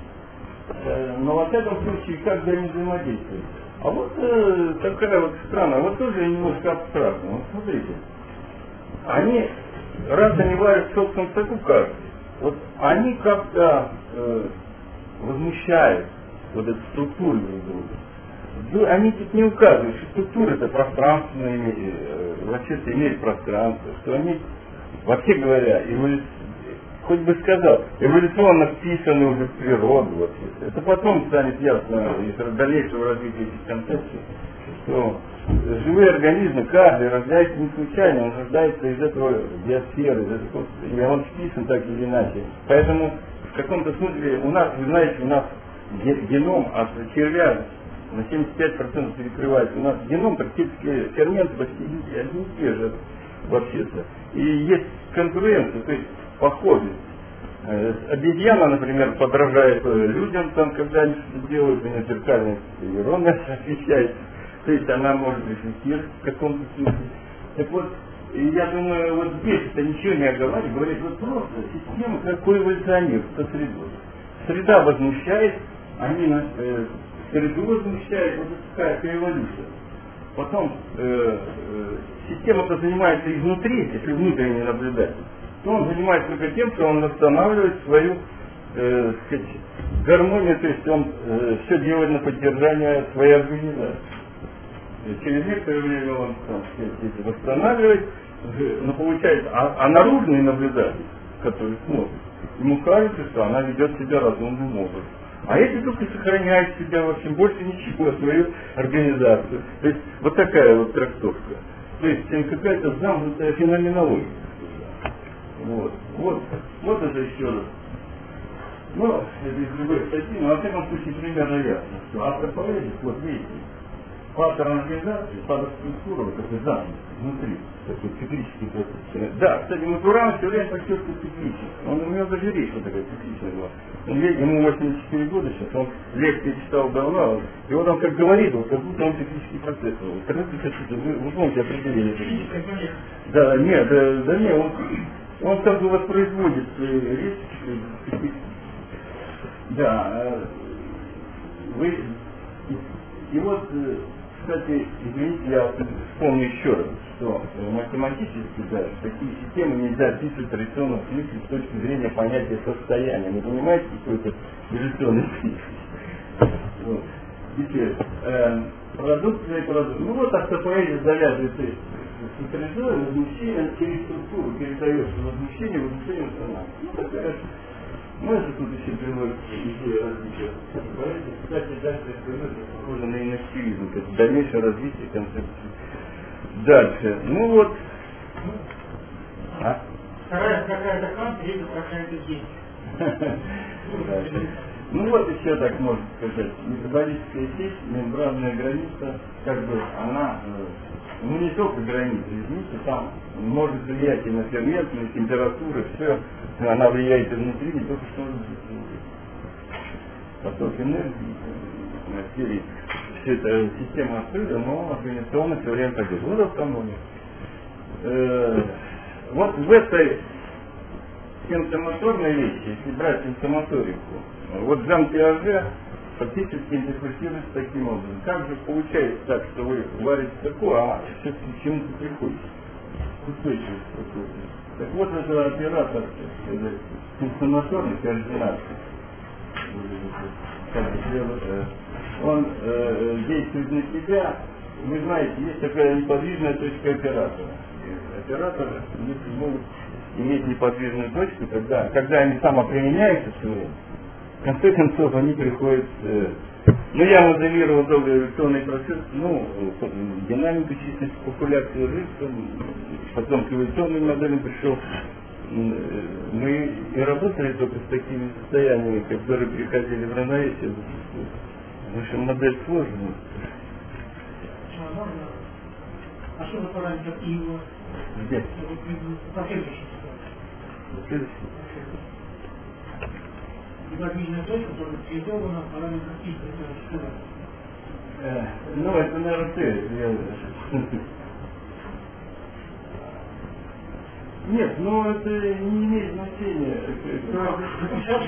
Но во всяком случае, как же они взаимодействуют? А вот э, такая вот страна, вот тоже немножко абстрактно. Вот смотрите, они, раз они варят в собственном соку каждый, вот они как-то э, возмущают вот эту структуру друг друга. Они тут не указывают, что структура — это пространственное, э, вообще-то имеет пространство, что они, вообще говоря, эволю... хоть бы сказал, эволюционно вписаны уже в природу. Вот. Это потом станет ясно из дальнейшего развития этих концепций, что живые организмы, каждый рождается не случайно, он рождается из этого биосферы, из этого, и он вписан так или иначе. Поэтому в каком-то смысле у нас, вы знаете, у нас геном от червя на семьдесят пять процентов перекрывается. У нас геном практически ферменты почти одни и те же вообще-то. И есть конкуренция, то есть похожесть. Обезьяна, например, подражает людям, там, когда они что-то делают, у нее зеркальная нейронная освещается. То есть она может рефлектировать в каком-то смысле. Так вот, я думаю, вот здесь это ничего не оговаривает, говорит, вот просто система какой эволюционирует со средой. Среда возмущает, они нас э, среду возмущают, вот такая эволюция. Потом э, э, система-то занимается изнутри, если внутренне наблюдать, то он занимается только тем, что он восстанавливает свою э, сказать, гармонию, то есть он э, все делает на поддержание своей организации. И через некоторое время он там, сказать, восстанавливает, но получается, а, а наружный наблюдатель, который смотрит, ему кажется, что она ведет себя разумным образом. А эти только сохраняют себя, в общем, больше ничего, свою организацию. То есть вот такая вот трактовка. То есть какая-то замкнутая феноменология. Вот, вот, вот это еще раз. Ну, это из другой статьи, но во всяком случае примерно ясно, что автор поэзии, вот видите, паттерн организации, паттерн структуры, вот такой замкнутый, внутри, такой циклический процесс. Да, кстати, Матуран все время подчеркивает цикличность. Он, у него даже речь вот такая цикличная была. Он, ему восемьдесят четыре года сейчас, он лекции читал давно, и вот он как говорит, вот, как будто он циклический процесс. Вы, вы помните определение? Да, нет, да, да нет, он, он как бы воспроизводит свои речи. Да, вы, и вот, кстати, извините, я вспомню еще раз, что математически, да, такие системы нельзя описывать в традиционном смысле с точки зрения понятия состояния. Вы понимаете, какой-то эволюционный смысл? Вот. Теперь, э, продукция и продукция. Ну вот автопоэзия завязывается с централизованным возмущением через структуру, передается возмущение, возмущение устанавливается. Ну такая. Ну, это тут еще приводит идея развития поэзии. Кстати, дальше это похоже на инактивизм, это дальнейшее развитие концепции. Дальше. Ну вот. А? Вторая какая-то канта, третья какая-то есть. Ну вот еще так можно сказать. Метаболическая сеть, мембранная граница, как бы она, ну не только граница, извините, там может влиять и на ферментную температуру, все. Она влияет и внутри, не только что поток энергии, на серии. Все это система открыта, но организационно все время пойдет. Вот автономия. Э, вот в этой сенсомоторной вещи, если брать сенсомоторику, вот Жан Пиаже фактически интерпретируется таким образом. Как же получается так, что вы варите такое, а все-таки к чему-то приходите? Устойчивость какой-то. Так вот, это оператор сенсомоторной координации. Он э, действует на себя. Вы знаете, есть такая неподвижная точка оператора. Операторы могут иметь неподвижную точку, когда, когда они самоприменяются все время, в конце концов они приходят. Э, ну, я моделировал долгий эволюционный процесс, ну, динамику численности популяции жильцев, потом к эволюционным моделям пришел. Мы и работали только с такими состояниями, которые приходили в равновесие. Наша модель сложная. А можно? А что за параметр его? Где? Последующий. Следующий. Неподвижная точка, которая цветована параметром и. Э, ну, это, наверное, ты. Нет, ну это не имеет значения. Сейчас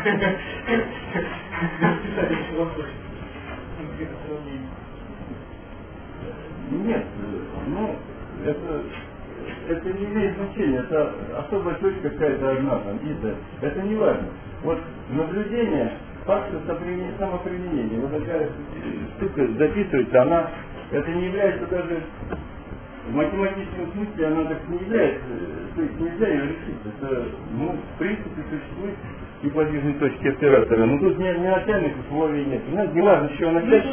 Нет, ну это, это не имеет значения. Это особая точка какая-то одна там, ида. Это не важно. Вот наблюдение, факт самоприменения. Вот такая штука записывается, она, это не является даже в математическом смысле, она так не является, то есть нельзя ее решить. Это, ну, в принципе, существует неподвижные точки оператора. Но тут ни, ни начальных условий нет. Ну, не важно, что она начать.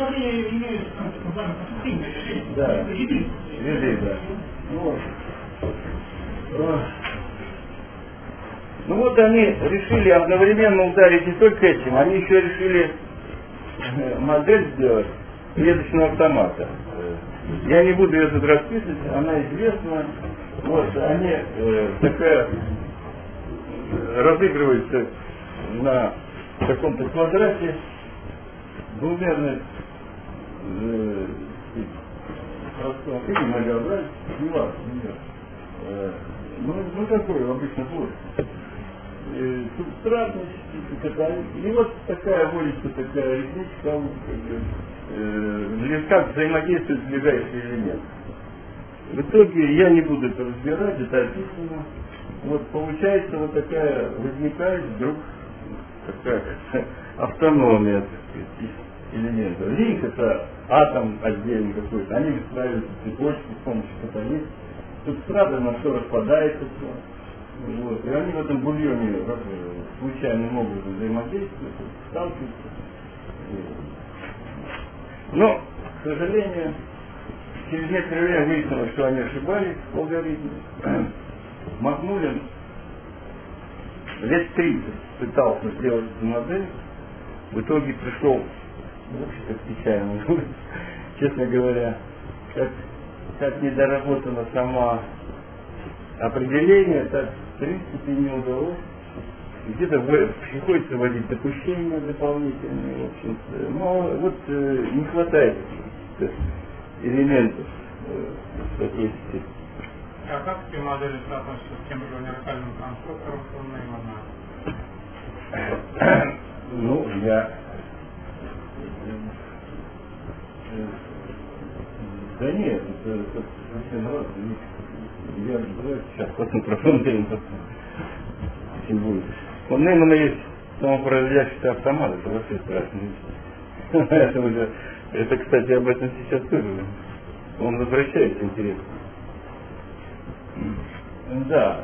Да. Ряды, да. Вот. Ну вот они решили одновременно ударить не только этим, они еще решили модель сделать клеточного автомата. Я не буду ее тут расписывать, она известна. Вот, они э, такая разыгрывается на каком-то квадрате двумерной э, простом или многообразие, не важно, э, ну, ну какой обычно плоский. Э, субстратность, и вот такая волечка, такая ритмическая, э, как взаимодействуют ближайшие элементы. В итоге я не буду это разбирать, это описано. Вот получается вот такая, возникает вдруг такая автономия, так сказать, элементов. Линк — это атом отдельный какой-то, они выстраиваются цепочки с помощью катализа. Субстрат на что распадается все. Вот. И они в этом бульоне случайным образом взаимодействуют, сталкиваются. Но, к сожалению, через некоторое время выяснилось, что они ошибались в алгоритме. Макмулин лет тридцать пытался сделать эту модель, в итоге пришел, вообще так печально, честно говоря, как, как недоработано само определение, так в принципе не удалось. Где-то приходится вводить допущения дополнительные, в общем-то. Но вот э, не хватает элементов э, в такой степени. А как эти модели соотносятся с тем же универсальным конструктором Фон-Неймана? Ну, я... Да нет, это, это совсем разные. Я говорю, сейчас посмотрим про Фон-Неймана. Очень будет. Фон-Неймана есть самопроизводящийся автомат, это вообще страшно. это, уже, это, кстати, об этом сейчас тоже. Он возвращается, интересно. Да.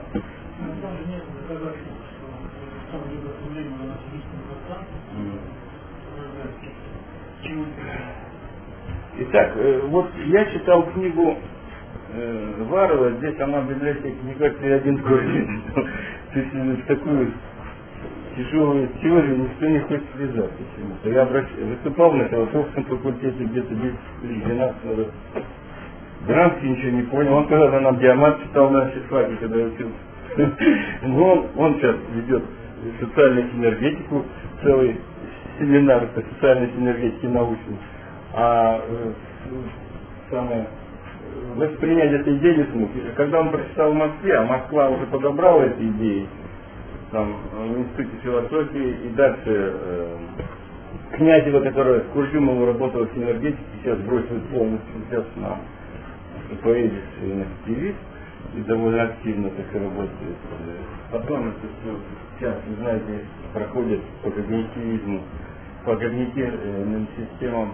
Итак, вот я читал книгу э, Варова, здесь она в библиотеке не как ни один корень. То есть в такую тяжелую теорию никто не хочет связать почему-то. Я обращ... выступал на философском факультете где-то десять-двенадцать лет. Грамский ничего не понял. Он когда-то нам диамат читал на физфаке, когда я учился. он, он сейчас ведет социальную синергетику, целый семинар по социальной синергетике научной. А э, самое воспринять эту идею не смог. Когда он прочитал в Москве, а Москва уже подобрала эти идеи, там, в Институте философии, и дальше э, Князева, которая с Курдюмовым работала в синергетике, сейчас бросила полностью, сейчас на поэзии активист, и довольно активно так и работает. Потом это все, сейчас, вы знаете, проходит по когнитивизму, по когнитивным системам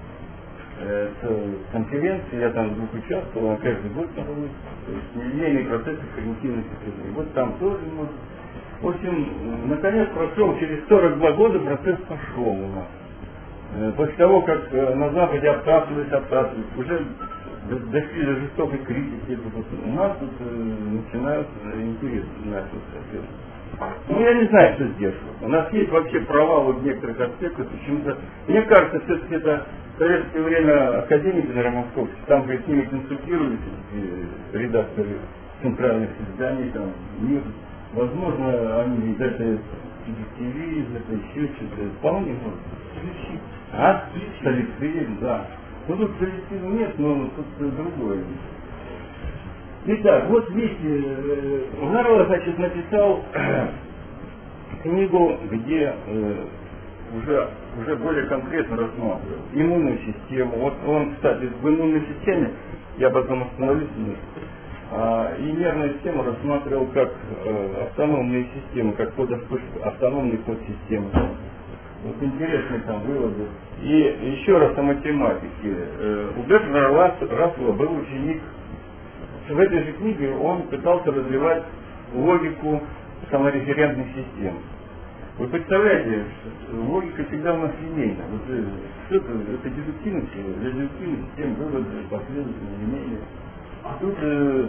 э, конференции, я там вдруг участвовал, каждый год там был, то есть линейный процесс когнитивной системы. Вот там тоже может. В общем, наконец прошел, через сорок два года процесс пошел у нас. После того, как на Западе обтасывались, обтасывались, уже дошли до жестокой критики, у нас тут начинаются интересы начался. Ну, я не знаю, что сдерживать. У нас есть вообще провалы в некоторых аспектах, почему-то. Мне кажется, все-таки это в советское время академики Московские, там же с ними консультировались редакторы центральных изданий, там, мир. Возможно, они это субъективизм, это еще что-то. Вполне может. А? Солипсизм, да. Ну тут солипсизм нет, но тут другое. Итак, вот видите, Гарло, значит, написал книгу, где э, уже, уже более конкретно рассматривал иммунную систему. Вот он, кстати, в иммунной системе, я потом остановлюсь немножко, а, и нервную систему рассматривал как э, автономные системы, как автономные подсистемы. Вот интересные там выводы. И еще раз о математике. Э, у Бертрана Рассела был ученик. В этой же книге он пытался развивать логику самореферентных систем. Вы представляете, что логика всегда у нас линейна. Вот, э, что это, это дедуктивность, дедуктивность систем, выводы, последовательные линейные. А тут э,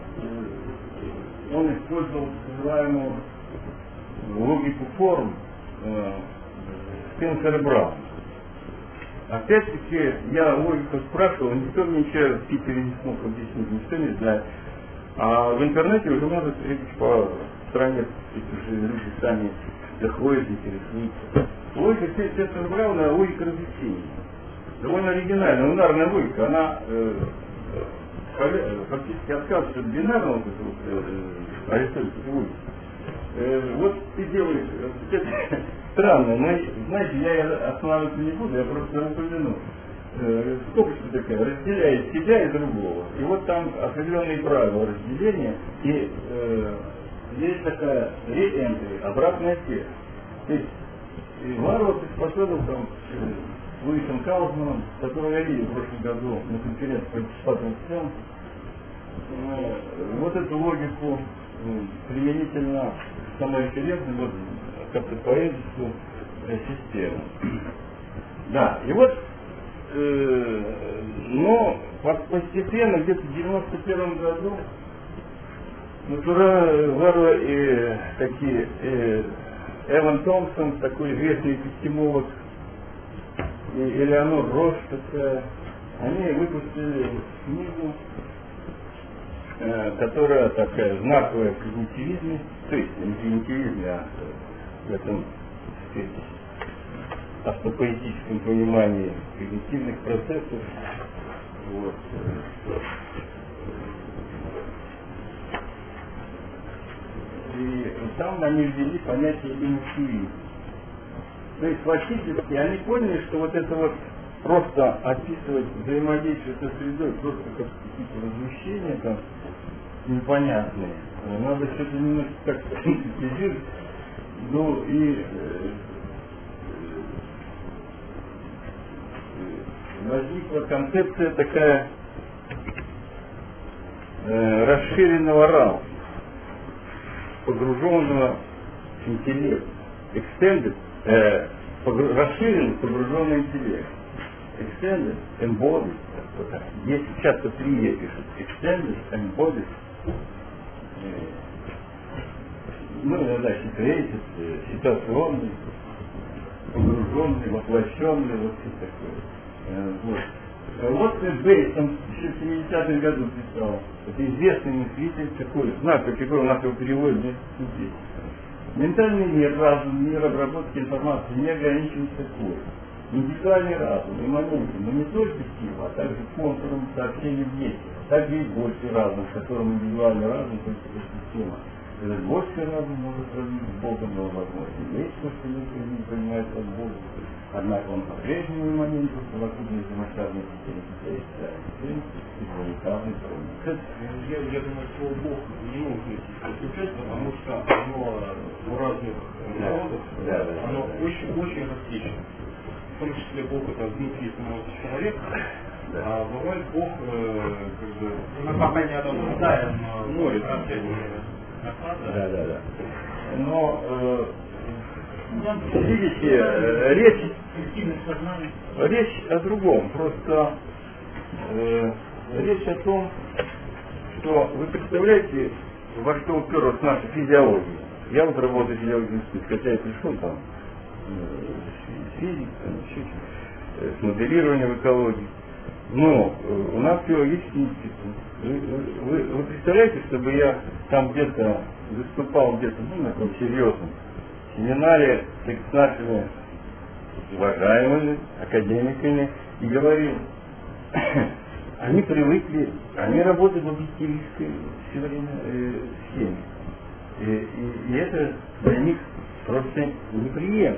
э, он использовал так называемую логику форм э, Спенсера Брауна. Опять-таки, я логику спрашивал, никто мне ничего в Питере не смог объяснить, никто не знает. А в интернете уже можно встретить по стране, эти же люди сами заходят, интересуются. Логика Спенсера Брауна — логика развлечений. Довольно оригинальная, лунарная логика, она э, фактически отказывается от бинарного э, аристотельской логики. Э, вот ты делаешь, это странно, но, знаете, я останавливаться не буду, я просто упомяну. Э, скобочка такая, разделяет себя и другого. И вот там определенные правила разделения, и э, есть такая re-entry, обратная связь. То есть Варвар приспособил там с Луисом Каузманом, которого я видел в прошлом году на конференции по антиципатным системам, э, вот эту логику э, применительно к самореферентной, вот, как-то поэзию э, систему. Да, и вот, э, но постепенно, где-то в девяносто первом году, Натура, Варвар и такие, э, Эван Томпсон, такой известный эпистемолог, и Элеонор Рош, такая, они выпустили книгу, э, которая такая знаковая в когнитивизме, то есть не в когнитивизме, а в этом, сказать, автопоэтическом понимании когнитивных процессов. Вот. И там они ввели понятие интуиции. То есть фактически они поняли, что вот это вот просто описывать взаимодействие со средой, просто как какие-то размещения там непонятные. Надо что-то немножко так синтезировать. Ну и э, возникла концепция такая э, расширенного разума, погруженного в интеллект. Extended, э, погру, расширенный, погруженный интеллект. Extended, embodied. Вот так. Есть часто три е пишут. Extended, embodied. Э, ну, иногда situated, ситуационный, погруженный, воплощенный, вот все такое. Э, вот. Вот Бейс, он еще в семидесятых году писал. Это известный мыслитель, такой знак, который у нас его переводит здесь. Ментальный мир, разум, мир обработки информации не ограничивается такой. Индивидуальный разум, имманентный, но не только силу, а также контуром сообщений в действии. Также и больший разум, в котором индивидуальный разум только система. Этот больший разум может сравнить с Богом, но возможно есть то, что люди не понимают от Бога. Однако он по-прежнему имманентен в совокупности масштабной системы социальной и планетарной природы. Я, я думаю, что Бог не нужно исключать, потому что оно у разных народов, да, да, оно да. очень, очень различно. В том числе Бог это внутри самого человека, да. А бывает Бог э, как бы... Мы пока не обсуждаем море. Да, да, да. Но э, видите, э, речь, речь о другом. Просто э, речь о том, что вы представляете, во что уперлась наша физиология. Я вот работаю в физиологии, хотя я пришел там с физикой, с моделированием экологии. Но э, у нас филологический институт. Вы, вы, вы представляете, чтобы я там где-то выступал где-то, ну, на таком серьезном семинаре с нашими уважаемыми академиками и говорил, они привыкли, они работают в объективистской все время э, схеме. И, и, и это для них просто неприемлемо.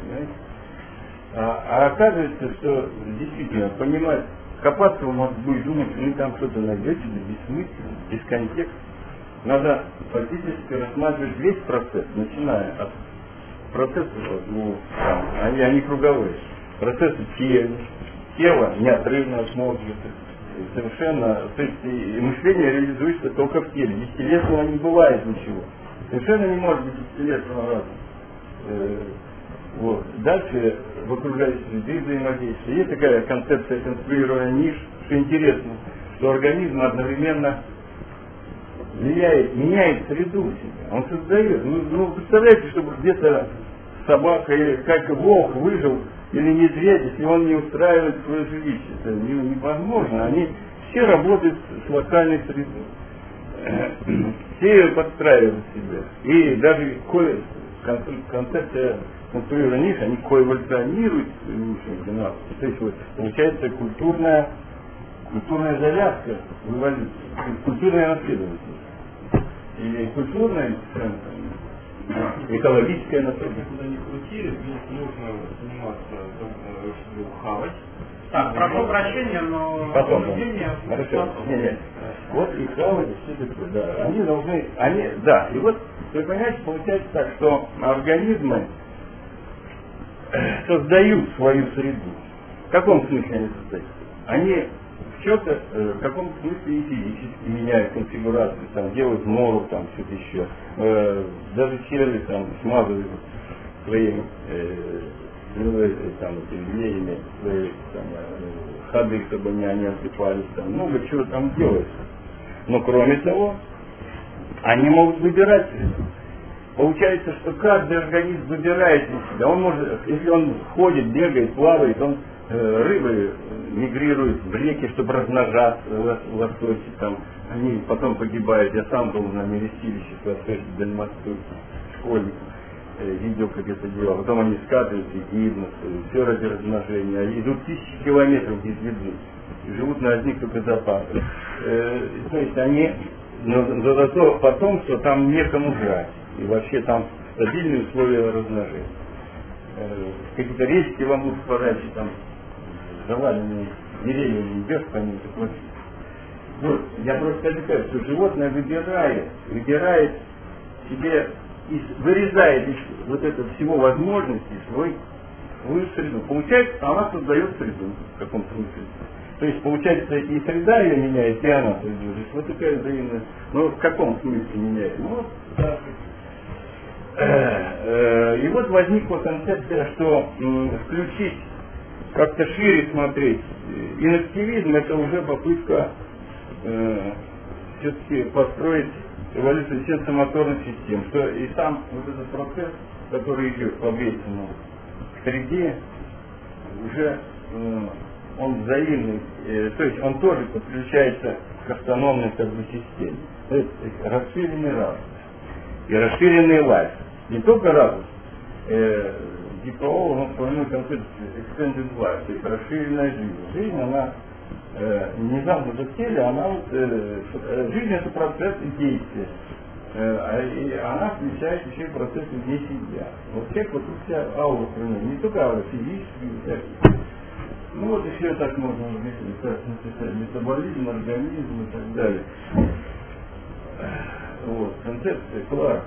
А, а оказывается, что действительно понимать, копаться вы можете будет думать, что вы там что-то найдете, бессмысленно, без контекста. Надо фактически рассматривать весь процесс, начиная от процесса, ну, там, они, они круговые, процессы тела, тело неотрывно от мозга, совершенно, то есть и мышление реализуется только в теле, десятилетного не бывает ничего, совершенно не может быть десятилетного разума. Вот. Дальше в окружающей среде взаимодействия. Есть такая концепция конструирования ниш, что интересно, что организм одновременно влияет, меняет среду в себе. Он создает. Ну, ну представляете, чтобы где-то собака или как волк выжил или медведь, если он не устраивает свое жилище. Это невозможно. Они все работают с локальной средой. Все ее подстраивают себя. И даже концепция конструирования ниш, они коэволюционируют в то есть вот, получается культурная, культурная завязка в эволюции, культурное наследование. И культурное, экологическое наследие. Куда ни крути, нужно заниматься, чтобы хавать. Так, прошу прощения, но потом. поведение... Хорошо. Нет, нет. Вот и хавать, все такое, да. Они должны, они, да, и вот, вы понимаете, получается так, что организмы создают свою среду. В каком смысле они создают? Они в чем-то, в каком смысле и физически меняют конфигурацию, там делают нору, там что-то еще. Э, даже черви там смазывают своими э, там, веями, свои там, э, ходы, чтобы они, они осыпались, там много чего там делается. Но кроме того, они могут выбирать среду. Получается, что каждый организм выбирает для себя. Он может, если он ходит, бегает, плавает, он э, рыбой мигрируют в реки, чтобы размножаться в Востоке, там, они потом погибают. Я сам был на Мерестилище, в Востоке, в Дальневостоке, школьник, видел, как это дело. Потом они скатываются и гибнут, все ради размножения. Они идут тысячи километров без еды, живут на одних только запасах. Э, то есть они, но, но зато потомство там некому жрать. И вообще там стабильные условия размножения. Э, какие-то речки вам будут впадать, там заваленные деревьями, идешь по ним, так вот. Вот, я просто хочу сказать, что животное выбирает, выбирает себе, и вырезает из вот этого всего возможности свой, свою среду. Получается, она создает среду в каком-то смысле. То есть, получается, и среда ее меняет, и она среду. То есть, вот такая взаимная. Но в каком смысле меняет? Ну, вот, да. И вот возникла концепция, что включить, как-то шире смотреть. Инактивизм — это уже попытка э, все-таки построить эволюцию сенсомоторных систем. Что и сам вот этот процесс, который идет по Бейтсону в среде, уже э, он взаимный, э, то есть он тоже подключается к автономной как бы системе. То есть расширенный разум и расширенный лайф. Не только разум, э, ГПО, он формирует концепцию extended life, то есть расширенная жизнь. Жизнь, она э, не замкнута в теле, она вот, э, жизнь — это процесс действия. Э, и она включает еще и процесс действия. Вот человек, вот тут вся аура, не только аура, физическая. Ну вот еще так можно написать, метаболизм, организм и так далее. Вот, концепция Кларк.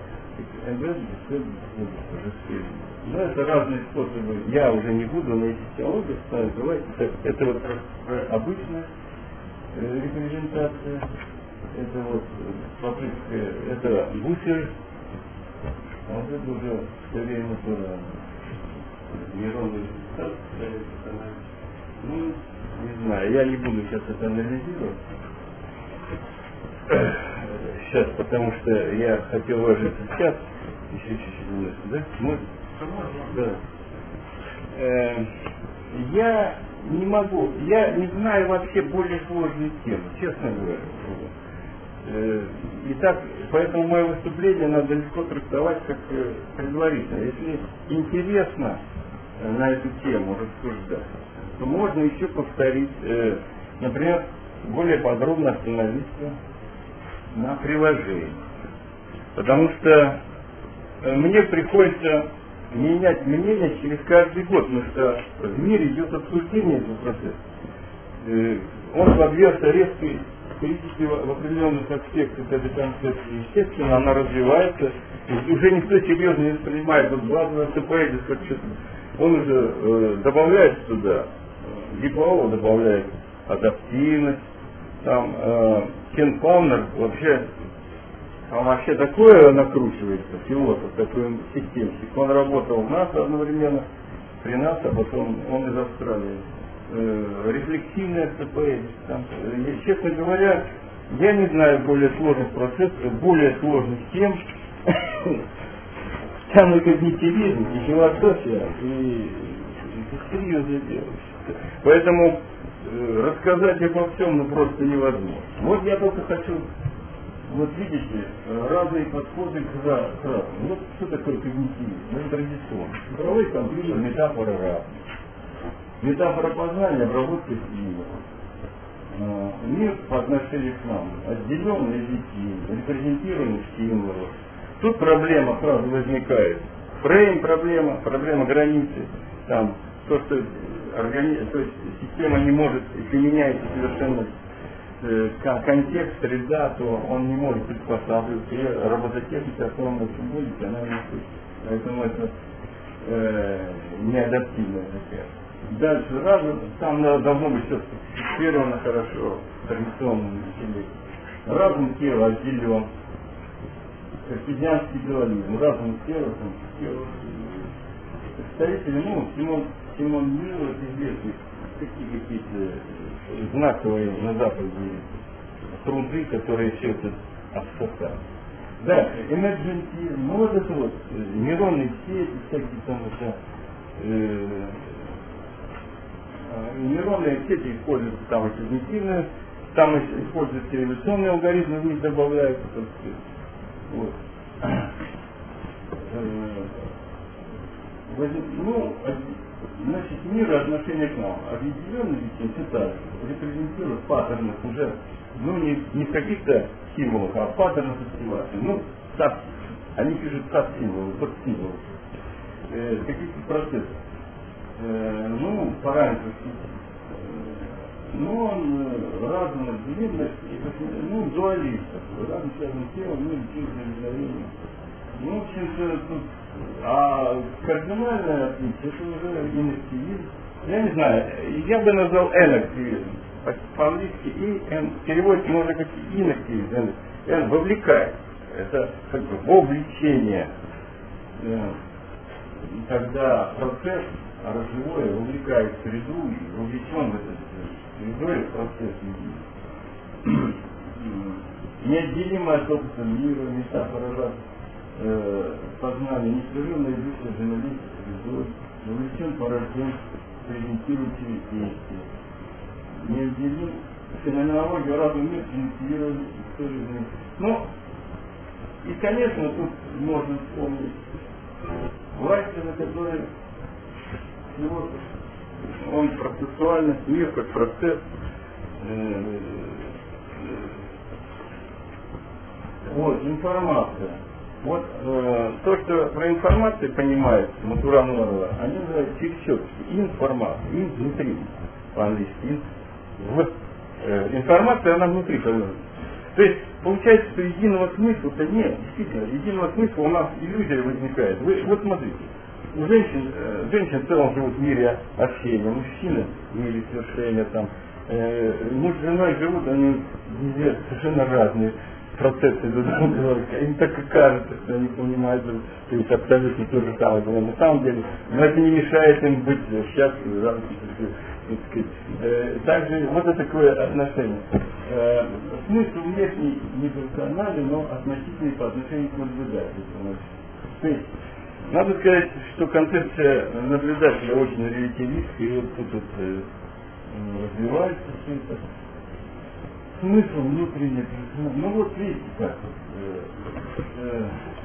Но это разные способы. Я уже не буду на эти теологии ставить. Давайте так. Это вот обычная э, репрезентация. Это вот попытка, это бусер. А вот это уже скорее натурально. Нейронный результат. Ну, не знаю, я не буду сейчас это анализировать. Сейчас, потому что я хотел ложиться сейчас, еще чуть-чуть, да? Можно? Да. Э, я не могу, я не знаю вообще более сложные темы, честно говоря. Э, и так, поэтому мое выступление надо легко трактовать как э, предварительно. Если интересно э, на эту тему рассуждать, то можно еще повторить, э, например, более подробно остановиться на приложении. Потому что мне приходится менять мнение через каждый год, потому что в мире идет обсуждение этого процесса. Он подвергся резкой критике в определенных аспектах этой концепции. Естественно, она развивается. И уже никто серьезно не воспринимает. Вот главное ЦП, как что-то. Он уже э, добавляет туда, ГПО добавляет адаптивность. Там э, Кен Палмер вообще, он вообще такое накручивается, философ, такой системщик. Он работал в НАСА одновременно, при НАСА, потом он из Австралии. Э, рефлексивная ЦП, там, э, честно говоря, я не знаю более сложных процессов, более сложных тем, там и когнитивизм, и философия, и серьезное дело. Поэтому рассказать обо всем ну, просто невозможно. Вот я только хочу, вот видите, разные подходы к разуму. Вот что такое когнитивизм? Это традиционно. Цифровой компьютер, метафора разума. Метафора познания, обработка стимулов. Мир по отношению к нам отделен легитимно, репрезентированных стимулов. Тут проблема сразу возникает. Фрейм проблема, проблема границы. Там то, что Органи... то есть система не может, если меняется совершенно э, контекст, среда, то он не может приспосабливаться. И робототехника, автономная символика, она не слышит. Поэтому это э, неадаптивная такая. Дальше разум, там должно быть все сфокусировано хорошо, традиционным интеллектом. Разум тела отделен. Карпезианский дуализм. Разум тела, там, тело. Представители, ну, Симон Симон Миллер, известный, какие какие-то знаковые на Западе труды, которые все это обсосали. Да, эмерджентизм, ну вот это вот, нейронные сети, всякие там это, э, нейронные сети используются там и когнитивные, там используются эволюционные алгоритмы, в них добавляются, так сказать. Вот. Ну, значит, мир и отношение к нам. Объединенный синтез репрезентирует паттерны уже, ну, не, не в каких-то символах, а паттернах активации. Ну, так, они пишут так символы, под символы. Э, каких-то процессов. Э, ну, параметры. Ну, он разум, отделенность, ну, дуалист такой, разум связан с телом, ну, чувство измерения. Ну, в общем-то, тут, а кардинальное отличие, это уже инактивизм. Я не знаю, я бы назвал энактивизм. По-английски и эн, переводится можно как инактивизм. Эн вовлекает. Это как бы вовлечение. Когда процесс разживое вовлекает в среду и вовлечен в этот средой процесс неотделимая от опыта мира, метафора э, познания, непрерывная идущая взаимодействие с средой, вовлечен порожден презентирующие действия. Неотделим феноменологию разум мир инициировали историю жизни. Ну, и, конечно, тут можно вспомнить Лайфтона, который его, он процессуальность, мир как процесс. Э, вот, информация. Вот э, то, что про информацию понимает Матуран Норова, они называют чересчур информация, ин внутри, по-английски, ин, в, э, информация, она внутри положена. То есть, получается, что единого смысла-то нет, действительно, единого смысла у нас иллюзия возникает. Вы, вот смотрите, у женщин, э, женщин в целом живут в мире общения, мужчины в мире свершения, там, э, муж с женой живут, они везде совершенно разные процессы друг друга, им так и кажется, что они понимают, что это абсолютно то же самое, но на самом деле, но это не мешает им быть счастливыми, да, так сказать. Э, также вот это такое отношение. Э, смысл внешний недоскональный, но относительный по отношению к наблюдателю. То есть, надо сказать, что концепция наблюдателя очень релятивистская, и вот тут вот, э, развивается все это. Смысл внутренний, ну вот видите как, э, э,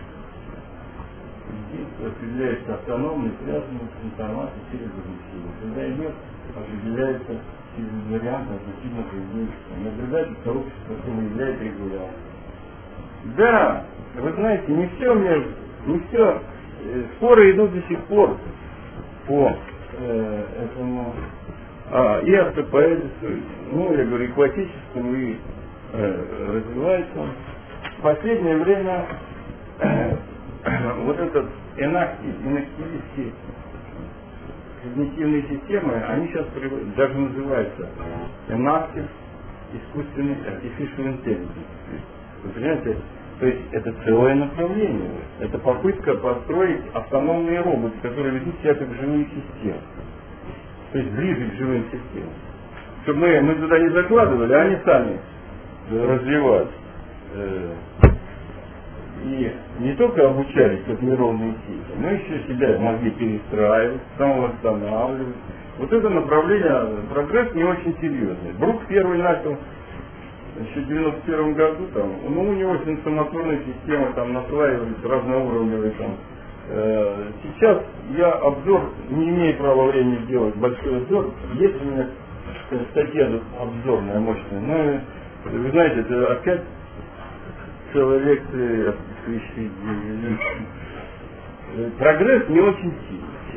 здесь определяется автономный, связанный с информацией через объективы. Когда идет, определяется через вариант относительно поведения. Наблюдатель сообщества, которое является регулярным. Да, вы знаете, не все мне, не все, э, споры идут до сих пор по э, этому. А, и автопоэзису, ну, я говорю, и классическому, и э, развивается он. В последнее время э, вот этот инактивистские когнитивные системы, они сейчас даже называются inactive искусственный artificial intelligence. Вы понимаете, то есть это целое направление. Это попытка построить автономные роботы, которые ведут себя как живые системы. То есть ближе к живым системам. Чтобы мы, мы туда не закладывали, а они сами развивались. И не только обучались как нейронные сети, но еще себя могли перестраивать, самовосстанавливать. Вот это направление, прогресс не очень серьезный. Брук первый начал еще в девяносто первом году, там, ну у него сенсомоторная система, там наслаивались разноуровневые там. Сейчас я обзор, не имею права времени сделать большой обзор, есть у меня статья обзорная, мощная, но вы знаете, это опять целая лекция, прогресс не очень сильный.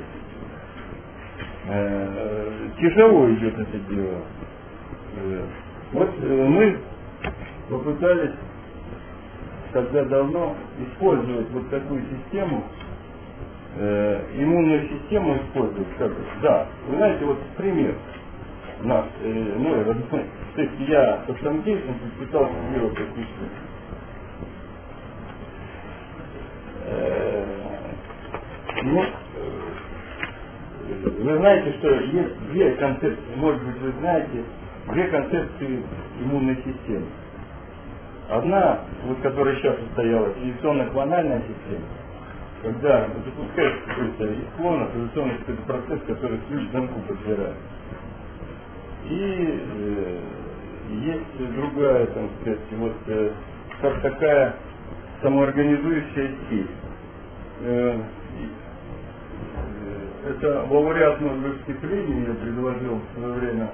Тяжело идет это дело. Вот мы попытались когда давно использовать вот такую систему, э, иммунную систему использовать, как бы, да, вы знаете, вот пример наш, э, мой родной, то есть я по самодеятельности пытался сделать такую систему. Э, ну, э, вы знаете, что есть две концепции, может быть, вы знаете, две концепции иммунной системы. Одна, вот которая сейчас состоялась, селекционно-клональная система, когда запускается какой-то из клонов, эволюционный какой-то процесс, который ключ к замку подбирает. И э, есть другая, там, сказать, вот э, как такая самоорганизующая сеть. Э, э, это лауреат Нобелевской премии я предложил в свое время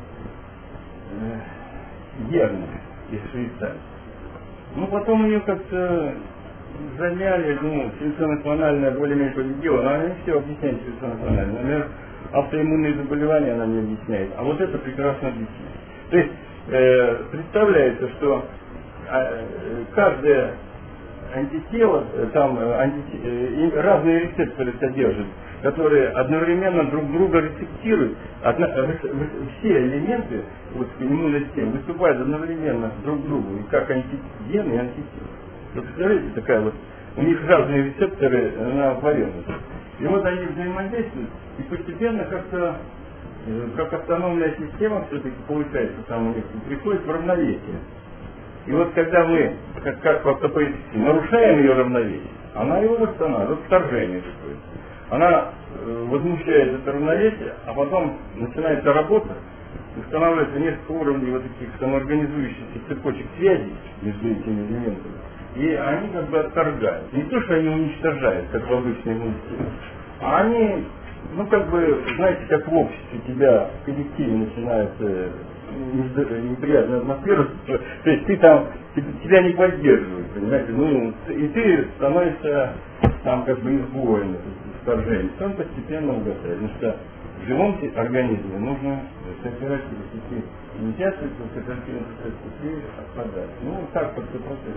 э, Ерна из Швейцарии. Ну, потом ее как-то замяли, ну, синусонациональная более-менее победила, но она не все объясняет синусонациональная. Например, автоиммунные заболевания она не объясняет, а вот это прекрасно объясняет. То есть, э, представляется, что э, каждое антитело, там анти, э, разные рецепторы содержат, которые одновременно друг друга рецептируют, одна, все элементы вот, иммунной системы выступают одновременно друг к другу, и как антиген и антитело. Вы представляете, такая вот, у них разные рецепторы на поверхности. И вот они взаимодействуют, и постепенно как-то, как автономная система все-таки получается, там у них приходит в равновесие. И вот когда мы, как, как в автопоэтике, нарушаем ее равновесие, она его восстанавливает, вот вторжение такое. Она э, возмущает это равновесие, а потом начинается работа, устанавливается несколько уровней вот таких самоорганизующихся цепочек связей между этими элементами. И они как бы отторгают. Не то, что они уничтожают, как в обычной мультике, а они, ну как бы, знаете, как в обществе тебя в коллективе начинается неприятная атмосфера, то есть ты там, тебя не поддерживают, понимаете, ну, и ты становишься там как бы изгоем, вторжение, он постепенно угасает, потому что в живом организме нужно кооперативно, если не участвовать, то кооперативно отпадать. Ну, так просто процесс.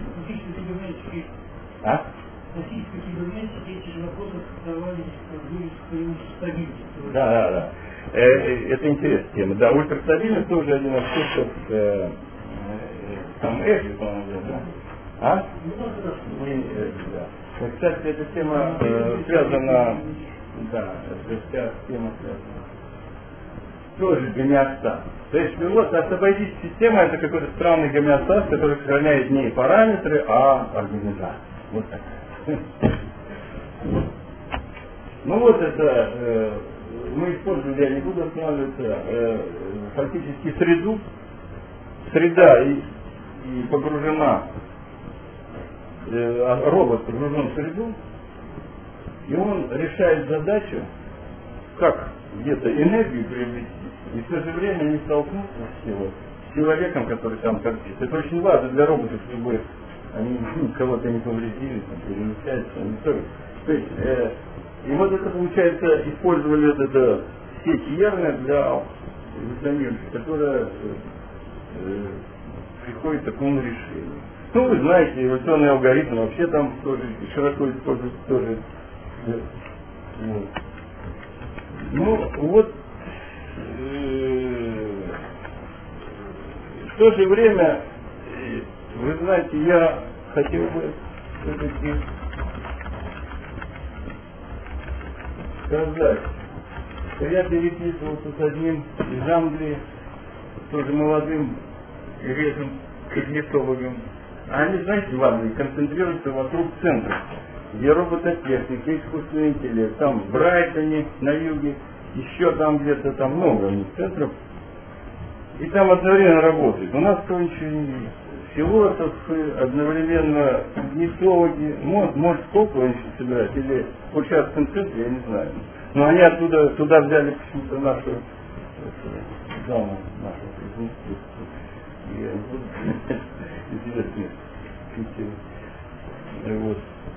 А? Российские кибернетики эти же вопросы давались в стабильности. Да, да, да. Э, это интересная тема. Да, ультрастабильность тоже один аспект, э, э, там Эшли, по-моему, да? А? Не, э, да. Кстати, эта тема э, связана, да, эта вся тема связана тоже гомеостаз. То есть, ну вот, автобиотическая система это какой-то странный гомеостаз, который сохраняет не параметры, а организацию. Вот такая. Ну вот это, э, мы использовали, я не буду останавливаться, э, фактически среду, среда и, и погружена, э, робот погружен в среду, и он решает задачу, как где-то энергию приобрести, и в то же время не столкнуться с, его, с человеком, который там торчит. Это очень важно для роботов, чтобы они кого-то не повредили, там, перемещаются, они тоже. То есть, э, и вот это, получается, использовали вот это сеть Ерна для эволюционирования, которая э, приходит к такому решению. Ну, вы знаете, эволюционный алгоритм вообще там тоже широко используется тоже. Вот. Ну, вот э, в то же время, вы знаете, я хотел бы все-таки сказать, что я переписывался с одним из Англии, тоже молодым греком, когнитологом. А они, знаете, в Англии концентрируются вокруг центра, где робототехника, искусственный интеллект, там в Брайтоне, на юге, еще там где-то, там много у них центров, и там одновременно работают. У нас кто еще не видит. Философы, одновременно когнитологи, может, может сколько они собирают, или вот сейчас в центре, я не знаю. Но они оттуда, туда взяли почему-то нашу, даму, нашу институт. Интересные фичи. Вот.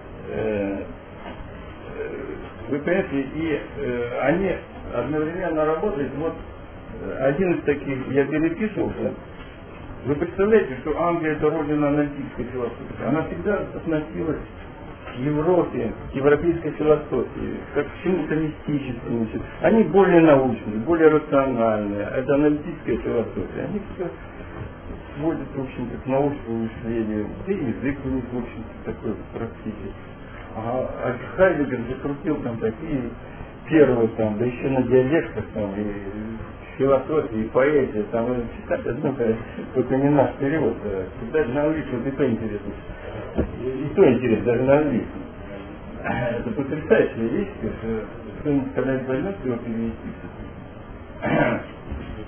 Вы понимаете, и э, они одновременно работают. Вот один из таких, я переписывался. Вы представляете, что Англия это родина аналитической философии. Она всегда относилась к Европе, к европейской философии, как к чему-то мистическому. Они более научные, более рациональные. Это аналитическая философия. Они все сводят, в общем-то, к научному мышлению. Да и язык у них, в общем-то, такой практически. А, а Хайдеггер закрутил там такие первые там, да еще на диалектах там, и философии, и поэзия, там, и читать одно, только не наш перевод, а читать на английском, это и то интересно. И, и то интересно, даже на английском. Это потрясающая вещь, что кто-нибудь когда-нибудь возьмет его перевести.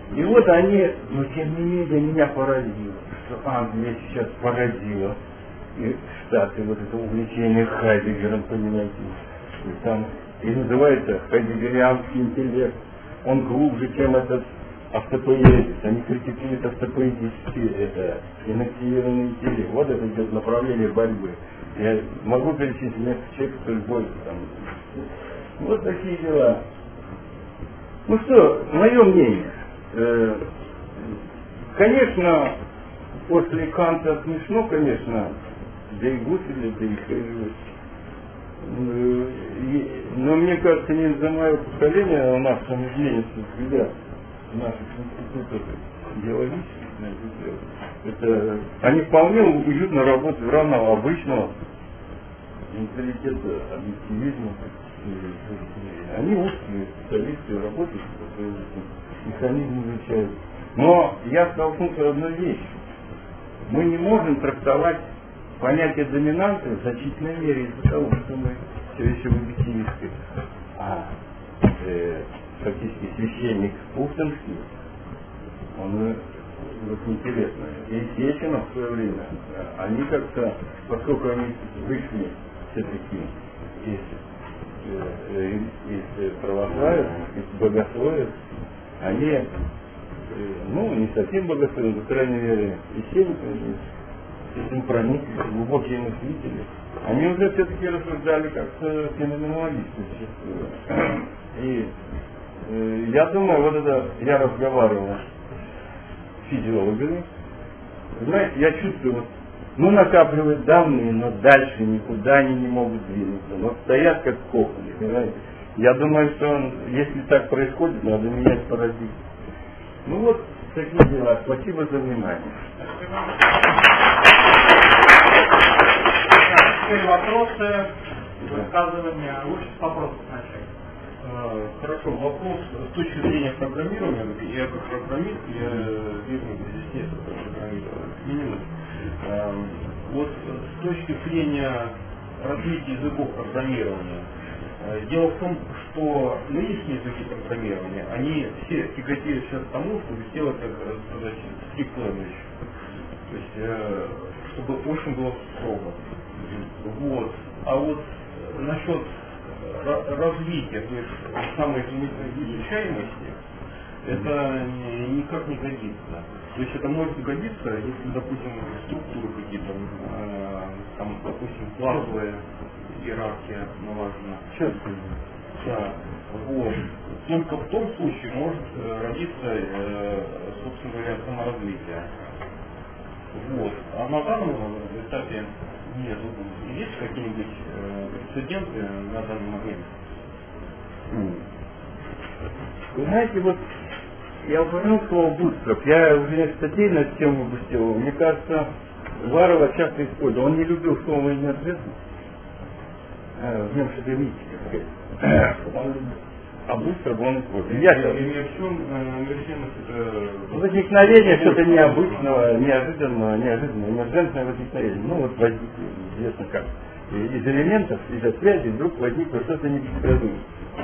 И вот они, но тем не менее меня поразило, что Англия сейчас поразила. И Штаты, вот это увлечение Хайдеггером, понимаете, и там, и называется хайдеггерианский интеллект. Он глубже, чем этот автопоэзис. Они критикуют автопоэтический, это инактивированный интеллект. Вот это идет направление борьбы. Я могу перечислить несколько человек, которые больше там. Вот такие дела. Ну что, мое мнение. Э, конечно, после Канта смешно, конечно, да и Гуселя, да и Хейгеля. Э, но мне кажется, не за мое поколение, у нас там изменится взгляд наших институтов геологических, это они вполне уютно работают в равного обычного менталитета, объективизма. Они узкие специалисты, работают, механизм изучают. Но я столкнулся с одной вещью. Мы не можем трактовать понятие доминанты в значительной мере из-за того, что мы все еще в объективистской. А э, фактически священник Пуфтинский, он вот интересно. И Сеченов в свое время, они как-то, поскольку они вышли все-таки из из православия, из богословия, они, ну, не совсем богословие, но, по крайней мере, и семь, этим прониклись, глубокие мыслители, они уже все-таки рассуждали как-то феноменалисты. И э, я думаю, вот это, я разговаривал с физиологами, знаете, я чувствую, вот, ну, накапливают данные, но дальше никуда они не могут двинуться. Вот стоят как коконы, понимаете? Я думаю, что он, если так происходит, надо менять парадигму. Ну вот, такие дела. Спасибо за внимание. Теперь вопросы, высказывания. Лучше с вопросов начать. Хорошо, вопрос с точки зрения программирования. Я как программист, я вижу здесь нет программирования. Минимум. Вот с точки зрения развития языков программирования, дело в том, что нынешние языки программирования, они все тяготеют сейчас к тому, чтобы сделать, так сказать, strict language. То есть, чтобы очень было строго. Вот. А вот насчет развития, то есть самой изучаемости, это никак не годится. То есть это может годиться, если, допустим, структуры какие-то, э, там, допустим, классовая иерархия налажена. Четко. Да. Вот. Только в том случае может родиться, э, собственно говоря, саморазвитие. Вот. А на данном этапе нет. Есть какие-нибудь э, прецеденты на данный момент? Вы знаете, вот я упомянул слово «бутстроп». Я уже несколько статей на эту тему выпустил. Мне кажется, Варова часто использовал. Он не любил слово «неответственность». В нем что-то мистика. А бутстроп он использовал. Я возникновение что-то необычного, неожиданного, неожиданного, эмерджентное возникновение. Ну вот возникло, известно как. Из элементов, из связи вдруг возникло что-то непредсказуемое.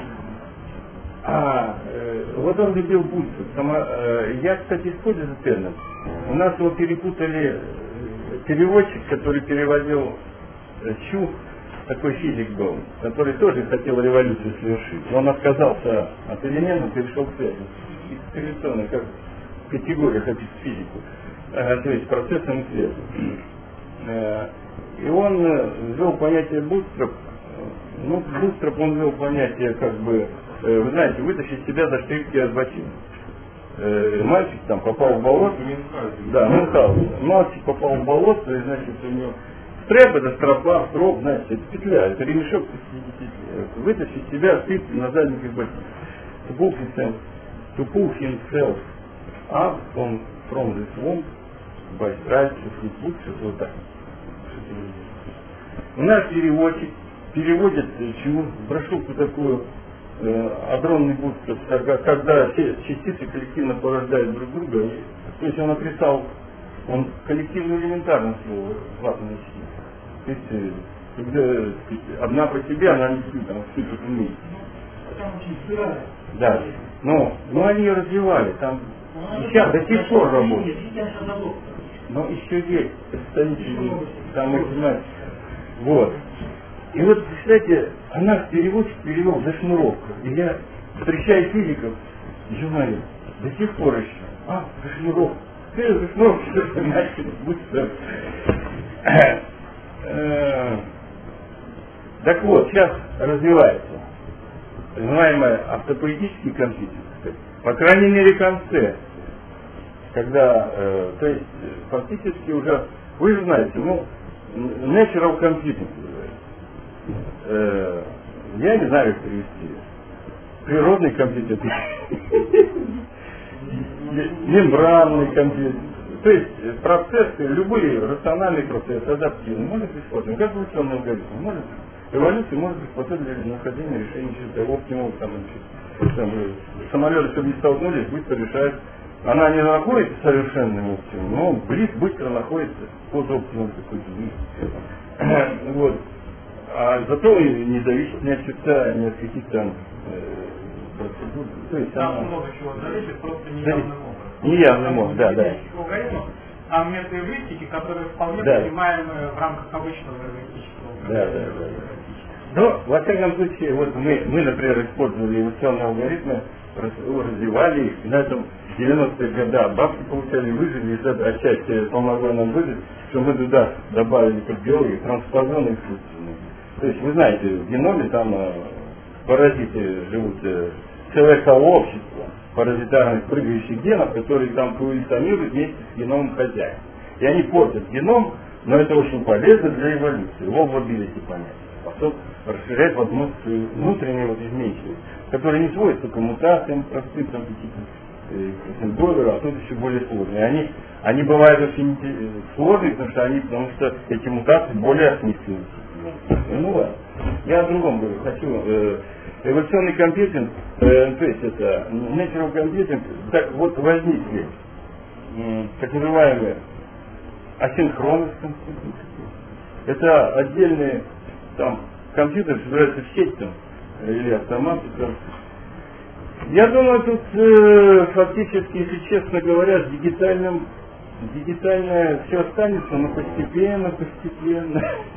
А, э, вот он любил бутстроп. Э, я, кстати, использую этот термин. У нас его перепутали э, переводчик, который переводил э, Чу, такой физик был, который тоже хотел революцию совершить. Но он отказался от элементов, перешел к связи. Экспедиционно, как в категориях описывает физику. Э, то есть процессом и связью. Э, и он э, ввел понятие бутстроп. Ну, бутстроп он ввел понятие как бы, вы знаете, вытащить себя за штрихи от ботинок. Э, мальчик там попал в болото. Да, Мюнхгаузен. Мальчик попал в болото, и значит у него стрэп, это стропа, строп, знаете, это петля, это ремешок петли. Вытащить себя с штрихи на задних ботинок. To pull himself, to pull himself up from, from the swamp by stripes of his boots, что-то вот так. У нас переводчик переводит чего? Брошюрку такую, адронный бутстроп, когда, когда все частицы коллективно порождают друг друга. И, то есть он описал, он коллективно элементарно слово в атомной силе. То есть, когда одна по себе, она не там все тут умеет. Там очень сырая. Да. Но, но они ее развивали. Там И сейчас до сих пор работает. Но еще есть представители там математики. Вот. И вот, кстати, она переводчик перевел за шнуровку. И я встречаю физиков и говорю, до сих пор еще. А, за шнуровку. Ты за шнуровку что-то начали, будь что. Так вот, сейчас развивается так называемый автопоэтический компьютер. По крайней мере, в конце. Когда, э, то есть, фактически уже, вы же знаете, ну, natural computing э, я не знаю, как перевести. Природный компьютер. Мембранный компьютер. То есть, процессы, любые рациональные процессы, адаптивные, может быть использовать. Как эволюционный алгоритм. Может, эволюция может быть использовать для нахождения решения чего-то оптимума. Там, там, самолеты, чтобы не столкнулись, быстро решают. Она не находится совершенным оптимумом, но близ быстро находится под оптимумом какой-то. Вот. А зато не зависит ни от черта, ни от каких там э, процедур. То есть там она... много чего зависит, просто неявным образом. Неявным образом, да, да. Там методы эвристики, которые вполне да. понимаемы в рамках обычного эвристического. Да, да, да, да. Но, во всяком случае, вот мы, мы, например, использовали эволюционные алгоритмы, развивали их, и на этом в девяностые годы бабки получали, выжили, и это отчасти помогло нам выжить, что мы туда добавили как биологи транспозоны искусственные. То есть, вы знаете, в геноме там паразиты живут, целое сообщество паразитарных прыгающих генов, которые там эволюционируют вместе с геномом хозяина. И они портят геном, но это очень полезно для эволюции, low mobility понятия. Потом расширяет возможность внутренней вот изменчивости, которые не свойственны только мутациям, простым там каким-то Бойверу, а тут еще более сложные. Они, они бывают очень сложные, потому что они, потому что эти мутации более осмысленные. Ну ладно. Я о другом говорю. Хочу. Э, эволюционный компьютинг, э, то есть это natural computing, так вот возникли э, так называемые асинхронные компьютеры. Это отдельные там компьютеры собираются в сеть там, или автоматы там. Я думаю, тут э, фактически, если честно говоря, с дигитальным, дигитальное все останется, но постепенно, постепенно.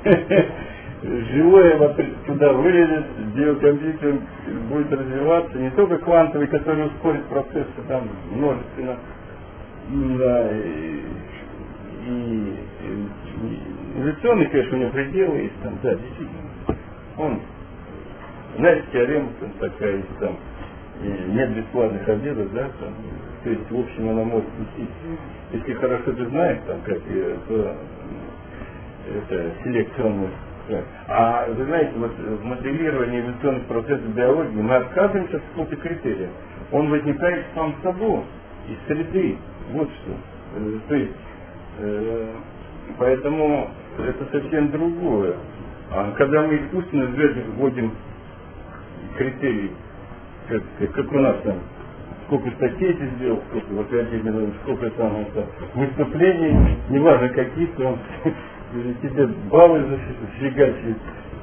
Живое туда вылезет, биокомпьютер будет развиваться, не только квантовый, который ускорит процессы там множественно, да, и, и, и эволюционный, конечно, у него пределы есть там, да, действительно. Он, знаете, теорема там такая есть там, и нет бесплатных обедов, да, там, то есть, в общем, она может идти. Если хорошо ты знаешь, там, как то это селекционный. А вы знаете, вот в моделировании эволюционных процессов биологии мы отказываемся от какого-то критерия. Он возникает сам собой, из среды. Вот что. То есть, э, поэтому это совсем другое. А когда мы искусственно вводим критерии, как, как у нас там, сколько статей ты сделал, сколько, вот отдельно, сколько там это, выступлений, неважно каких, там, тебе баллы зафигачивают.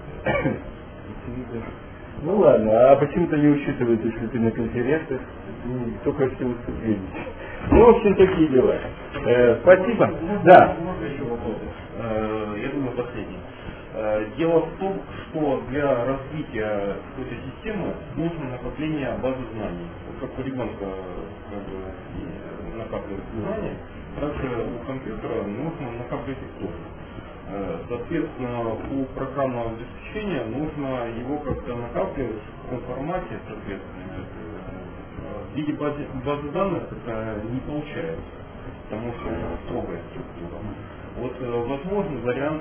Ну ладно, а почему-то не учитывают, если ты на конференциях, только все выступления. Ну, в общем, такие дела. Э, спасибо. Да. Можно еще вопрос? Э, я думаю, последний. Э, дело в том, что для развития какой-то системы нужно накопление базы знаний. Вот как у ребенка как бы, накапливать знания, также у компьютера нужно накапливать их тоже. Соответственно, у программного обеспечения нужно его как-то накапливать в таком формате, соответственно, в виде базы, базы данных это не получается, потому что это строгая структура. Вот, возможно, вариант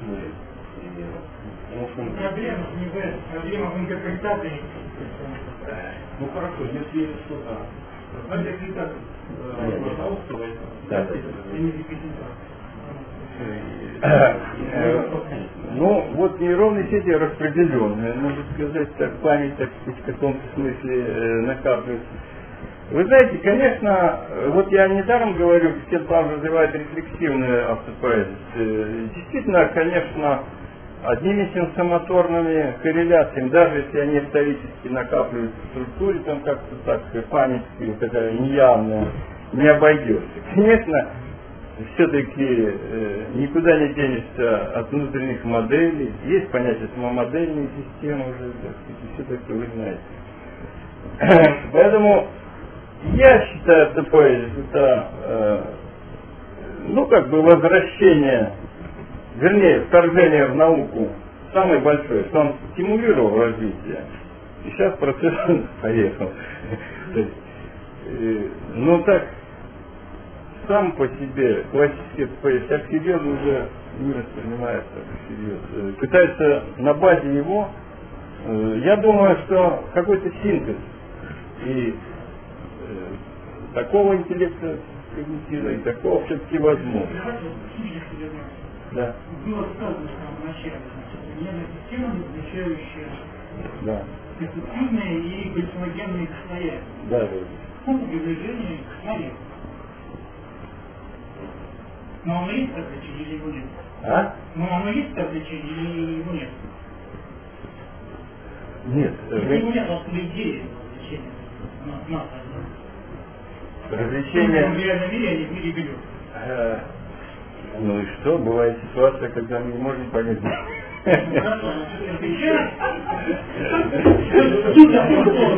Проблема не в этом, проблема в интерпретации. Ну хорошо, если что-то да. Ну, вот нейронные сети распределенные, можно сказать, так память, так сказать, в каком-то смысле э, накапливается. Вы знаете, конечно, вот я недаром говорю, Кристиан Павлович развивает рефлексивную автопоэзию. Действительно, конечно, одними сенсомоторными корреляциями, даже если они исторически накапливаются в структуре, там как-то так, память такая неявная, не обойдешься. Конечно, все-таки э, никуда не денешься от внутренних моделей. Есть понятие самомодельной системы уже, так сказать, и все такое вы знаете. Поэтому я считаю, ТП это э, ну как бы возвращение, вернее, вторжение в науку самое большое, что он стимулировал развитие. И сейчас процесс поехал. Ну так, сам по себе классический ТП, как серьезно уже не воспринимается всерьез. Пытается на базе его, я думаю, что какой-то синтез и э, такого интеллекта когнитива, и такого все-таки возможно. Да. Было сказано в самом начале, значит, нервная система, изучающая Да. перцептивные и галлюциногенные состояния. Да, да. По приближению к морю. Но оно есть такое лечение или его нет? А? Но оно есть такое лечение или его нет? Нет. Если его нет, откуда идея лечения? Нас, нас, Развлечение. в реальном мире, а не в мире берет. Э, ну и что? Бывает ситуация, когда мы не можем понять. Хорошо, отвечаю. Тут я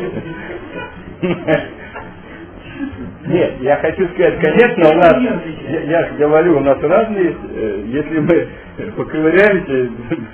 Нет, я хочу сказать, конечно, у нас, я, я же говорю, у нас разные, э, если мы поковыряемся,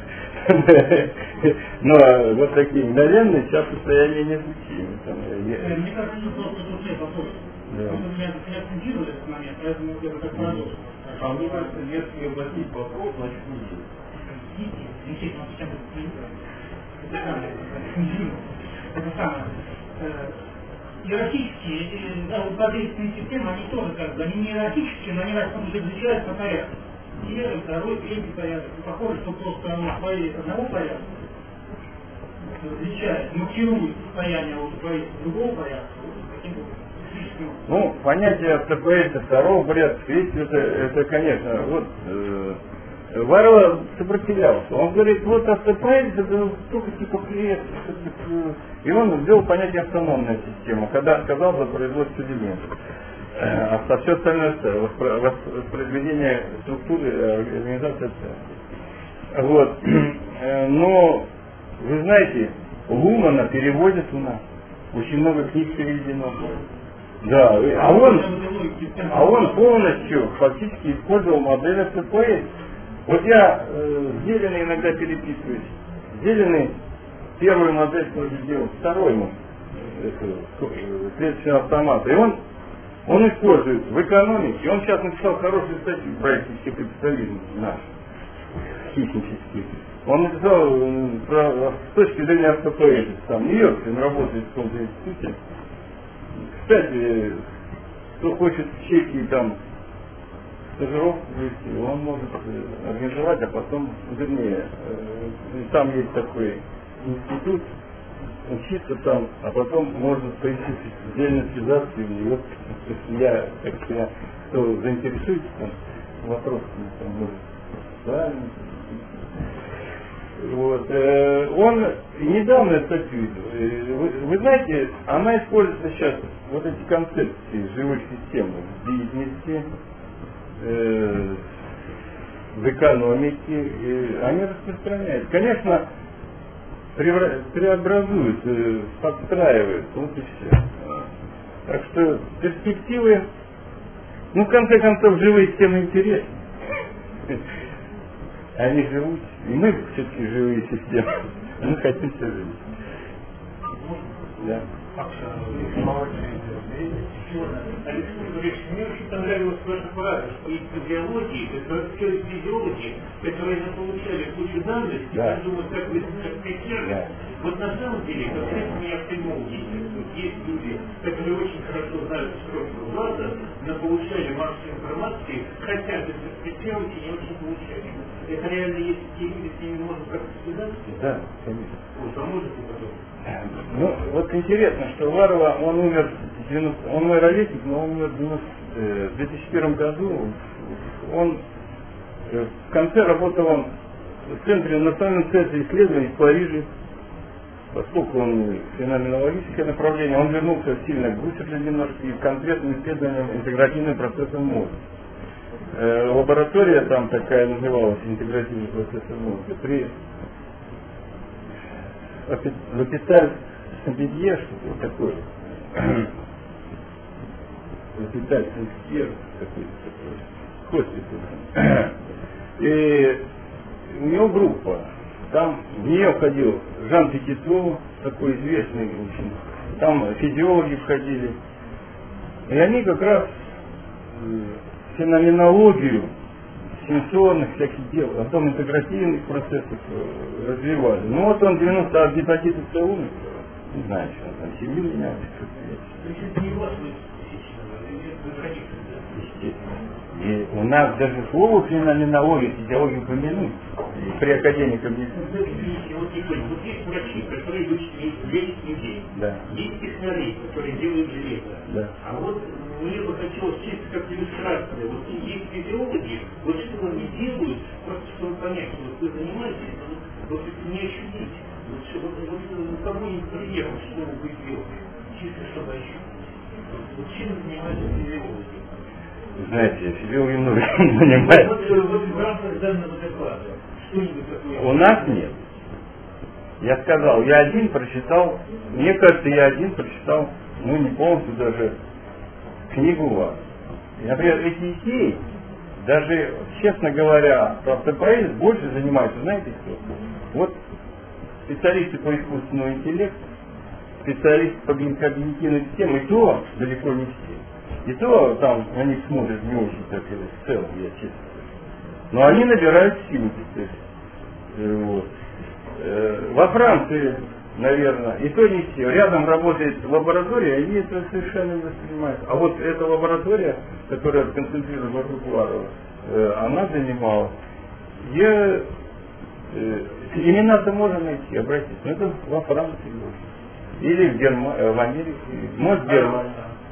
но вот такие мгновенные сейчас состояния не случилось. Мне кажется, что просто тут нет вопросов. Просто меня акцентировали этот момент, поэтому я бы так продолжил. А мне кажется, если обратить вопрос, значит не есть. Естественно, он сейчас это самое, это самое, иерархические, да, вот подвесные системы, они тоже как бы, они не иерархические, но они различаются по порядку. Первый, второй, третий порядок. И похоже, что просто оно свои одного порядка различает, маркирует состояние вот своих другого порядка. Ну, понятие автопоэта второго порядка, третьего, это, это, конечно, вот э, Варва сопротивлялся. Он говорит, вот автопоэт, это только типа клетки. И он ввел понятие автономная система, когда отказался от производства элементов. А все остальное воспроизведение структуры организации. Вот. Но, вы знаете, Лумана переводят у нас. Очень много книг переведено. Да, а он, а он полностью фактически использовал модель АЦП. Вот я э, с Зелиной иногда переписываюсь. Зеленый первую модель тоже делал, второй ему, клеточного автомата. И он, он использует в экономике. Он сейчас написал хорошую статью про этический капитализм наш, хищнический. Он написал про, с точки зрения автопоэзии, там, в Нью-Йорке, он работает в том же институте. Кстати, кто хочет в Чехии там стажировку вести, он может организовать, а потом, вернее, там есть такой институт, учиться там, а потом можно пойти в отдельно связаться в Нью-Йорк. Если я, как я, кто заинтересуется там вопросами, там может правильно. Вот. Э, он недавно статью, э, вы, вы знаете, она используется сейчас, вот эти концепции живых систем в деятельности, э, в экономике, э, они распространяют. Конечно, превра- преобразуют, э, подстраивают, вот и все. Так что перспективы, ну, в конце концов, живые системы интересны. Они живут, и мы все-таки живые системы. Мы хотим все жить. Да. Мне очень понравилась ваша фраза, что есть физиологии, которые физиологи, которые получали кучу данных, и да. я думаю, как вы специально. Да. Вот на самом деле, конкретно я оптимол есть. Есть люди, которые очень хорошо знают структуру глаза, но получали максимум информации, хотя без перспективы не очень получали. Это реально есть те люди, с ними можно как-то связаться? Да, конечно. Вы поможете потом? Ну, вот интересно, что Варва, он умер, в девяностом, он мой ровесник, но он умер в, девяносто, э, в две тысячи первом году. Он э, в конце работал он в центре, национальном центре исследований в Париже. поскольку он феноменологическое направление, он вернулся сильно к Гуссерлю немножко и к конкретным исследованиям интегративным процессом мозга. Э, лаборатория там такая называлась интегративный процесс мозга. При L'Hôpital Saint-Didier, что-то вот такое. L'Hôpital Saint-Didier, какой-то такой хоспиталь. И у него группа. Там в нее входил Жан Пикетто, такой известный, в общем. Там физиологи входили. И они как раз феноменологию сенсорных всяких дел, а потом интегративных процессов развивали. Ну вот он девяносто от гепатита С умер, не знаю, что он там, семью менял. И у нас даже слово феноменология, физиологию помянуть. При академиках не вот есть врачи, которые лечат людей. Да. Есть технари, которые делают железо. Да. А вот мне бы хотелось чисто как иллюстрация. Вот есть физиологи, вот что они делают, просто чтобы понять, что вот вы занимаетесь, вот, вот это не ощутить. Вот, что, вот, вот кому-нибудь приехал, что вы делаете, чисто чтобы ощутить. Вот, вот чем занимаются физиологи? Знаете, физиологи много занимаются. Вот, вот, вот в рамках данного доклада. У нас нет. Я сказал, я один прочитал, мне кажется, я один прочитал, ну не полностью даже, книгу вас. Например, эти идеи, даже, честно говоря, про автопоэзис больше занимаются, знаете кто? Вот специалисты по искусственному интеллекту, специалисты по когнитивной системе, и то далеко не все. И то там на них смотрят не очень, так сказать, в целом, я честно. Но они набирают силу. Вот. Во Франции, наверное, и то не все. Рядом работает лаборатория, они это совершенно не воспринимают. А вот эта лаборатория, которая концентрирует вокруг Варова, она занималась. Я имена-то можно найти, обратиться. Но это во Франции. Или в, Герма... в Америке. Может, в Германии.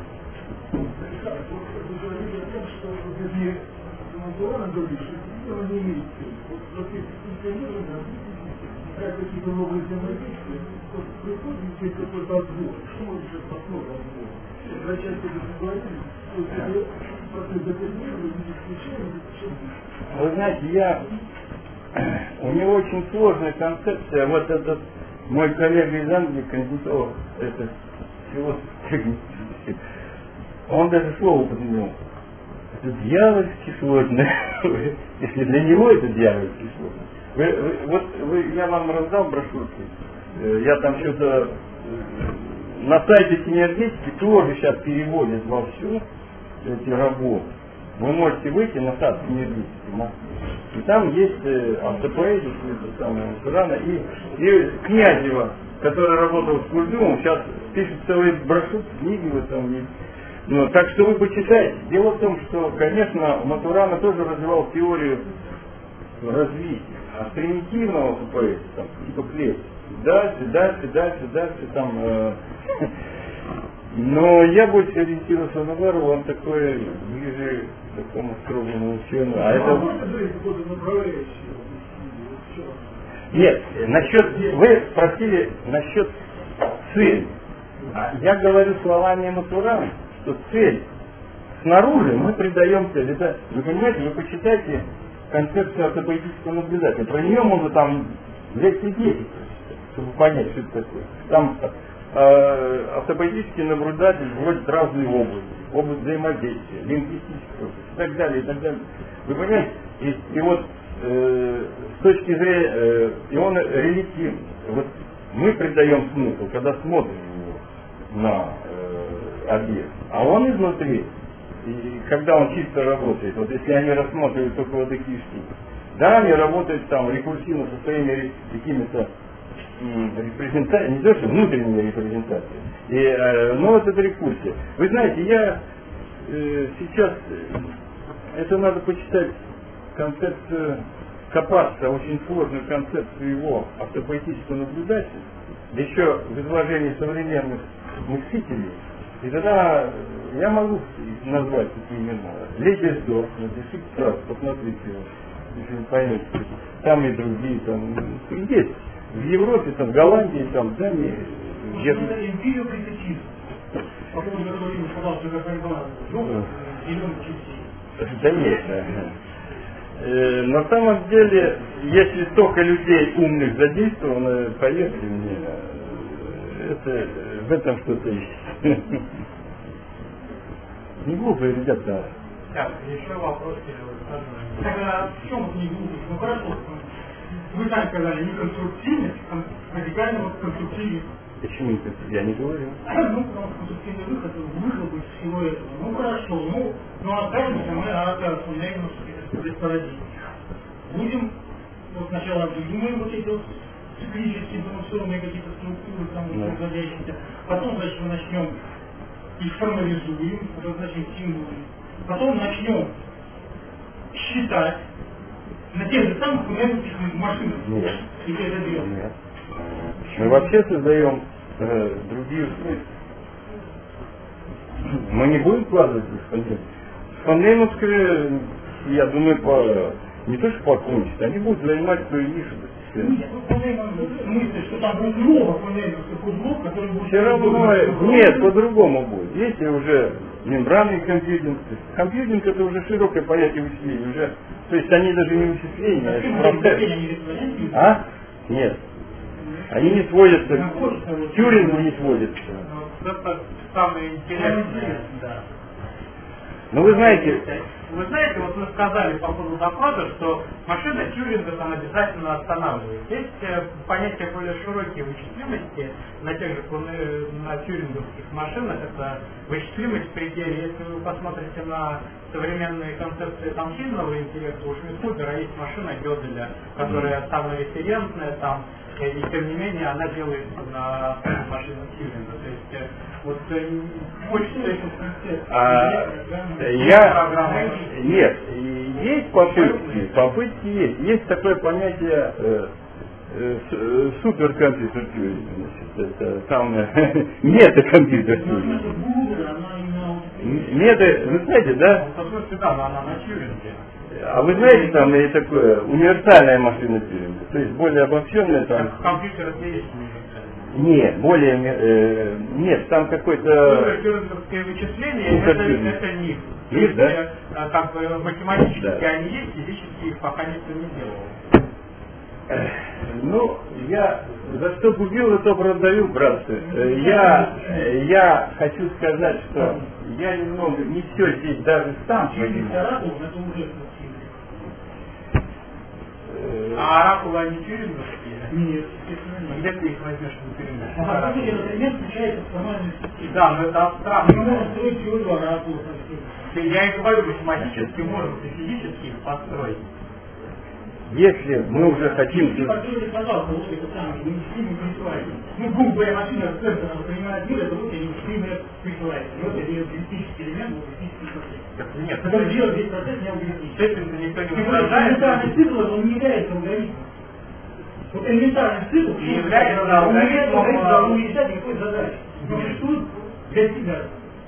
Какие-то новые взаимодействия, приходит здесь какой-то отбор. Что мы сейчас посмотрим отбор? Врачать это говорили, что это процесс детерминирования, исключения, вы знаете, я... У него очень сложная концепция. Вот этот мой коллега из Англии, Кондитор, это всего он даже слово упомянул. Это дьявольски сложно. Если для него это дьявольски сложно. Вы, вы, вот вы, я вам раздал брошюрки. Я там что-то на сайте Синергетики тоже сейчас переводят во все эти работы. Вы можете выйти на сайт Синергетики, и там есть автопоэзис, это самое Сурана, и, и Князева, который работал с Кульдумом, сейчас пишет целые брошюрки, книги в этом есть. Ну, так что вы почитайте. Дело в том, что, конечно, Матурана тоже развивал теорию развития. А примитивного поэзии, там, типа клетки, дальше, дальше, дальше, дальше, там, э, но я больше ориентировался на Варву, он такой, ближе к такому строгому ученому. А это... Нет, насчет, вы спросили насчет цели. Я говорю словами Матурана, что цель снаружи мы придаем цель. Это, вы понимаете, вы почитайте концепцию автопоэтического наблюдателя. Про нее можно там лекции десять, чтобы понять, что это такое. Там э, автопоэтический наблюдатель вводит разные области. Область взаимодействия, лингвистического и так далее, и так далее. Вы понимаете? И, и вот э, с точки зрения, э, и он релятивный. Вот мы придаем смысл, когда смотрим его на э, объект, а он изнутри. И когда он чисто работает, вот если они рассматривают только вот такие штуки, да, они работают там рекурсивно со своими какими-то репрезентациями, не то что внутренними репрезентациями, и, э, но вот это рекурсия. Вы знаете, я э, сейчас, э, это надо почитать концепцию Капаца, очень сложную концепцию его автопоэтического наблюдателя, еще в изложении современных мыслителей. И тогда я могу назвать такие имена. Лейбельсдорф, напишите сразу, посмотрите его, если не поймете. Там и другие, там есть. В Европе, там, в Голландии, там, да, не... Вот это эмпириокритицизм. По поводу которого Римма сказал, что как борьба двух зеленых частей. Да нет, да. Э, на самом деле, если столько людей умных задействовано, поверьте мне, это, в этом что-то есть. Не глупые ребята. Так, еще вопрос. Так, а в чем это не глупость? Ну хорошо, вы сами сказали, не конструктивность, а радикального конструктивизма. Почему я не говорю? Ну, потому что конструктивный выход, выход из всего этого. Ну хорошо, ну, ну останемся мы от Лейбница парадигме. Будем вот сначала придумаем вот эти вот циклические информационные какие-то структуры, там, производящиеся. Потом, значит, мы начнем их формализуем, обозначим символы. Потом начнем считать на тех же самых функциональных машинах. Нет. И это делаем. Нет. Мы вообще создаем э, другие устройства. Мы не будем вкладывать в фондеймовские. Фондеймовские, я думаю, по, не то что покончить, они будут занимать свою нишу. Нет, ну в смысле, что там будет много фондеймовских узлов, которые будут... Все равно, нет, по-другому будет. Если уже мембранный компьютинг, компьютинг это уже широкое понятие вычисления, уже, то есть они даже не вычисления, это процесс. А? Нет. Они не сводятся, к Тьюрингу не сводятся. Это самое интересное. Да. Ну вы знаете... Вы знаете, вот вы сказали по ходу доклада, что машина Тьюринга там обязательно останавливает. Есть понятие более широкие вычислимости на тех же на тьюринговских машинах. Это вычислимость в пределе. Если вы посмотрите на современные концепции там сильного интеллекта, у Шмидхубера есть машина Гёделя, которая самореферентная там, и тем не менее она делается на машинах Тьюринга. То есть вот хочется а, я нет, есть попытки, попытки есть. Есть такое понятие э, э, суперкомпьютер Тьюринга, значит, это самое метакомпьютер Тьюринга. Мета, вы знаете, да? А вы знаете, там и такое универсальная машина Тьюринга, то есть более обобщенная там. Компьютер это есть нет, более э, нет, там какой-то тьюринговское вычисление, это, это миф. Миф, да? Есть, как бы математически да. Они есть, физически их пока никто не делал. Ну, я за что купил, то продаю, братцы. Я, я хочу сказать, что я немного не все здесь даже сам понимаю. А оракулы они тьюринговские? Нет. Где ты их возьмешь на тьюринговские? А по сути, например, включается в формальную систему. Да, но это абстрактно. Мы можем строить теорию оракулов. Я и говорю, математически можем и физически их построить. Если мы уже хотим... Если построили, пожалуйста, вот это самое, не вычислимый присваивание. Ну, грубая машина с центром воспринимает мир, это вот я не вычислимое присваивание. Вот это алгоритмический элемент, алгоритмический процесс. Нет, который делает весь процесс не алгоритмический. С этим-то никто не возражает. Элементарный цикл, он не является алгоритмом. Вот элементарный цикл, не является он не является алгоритмом, алгоритмом, он не решает никакой задачи. Он существует для себя.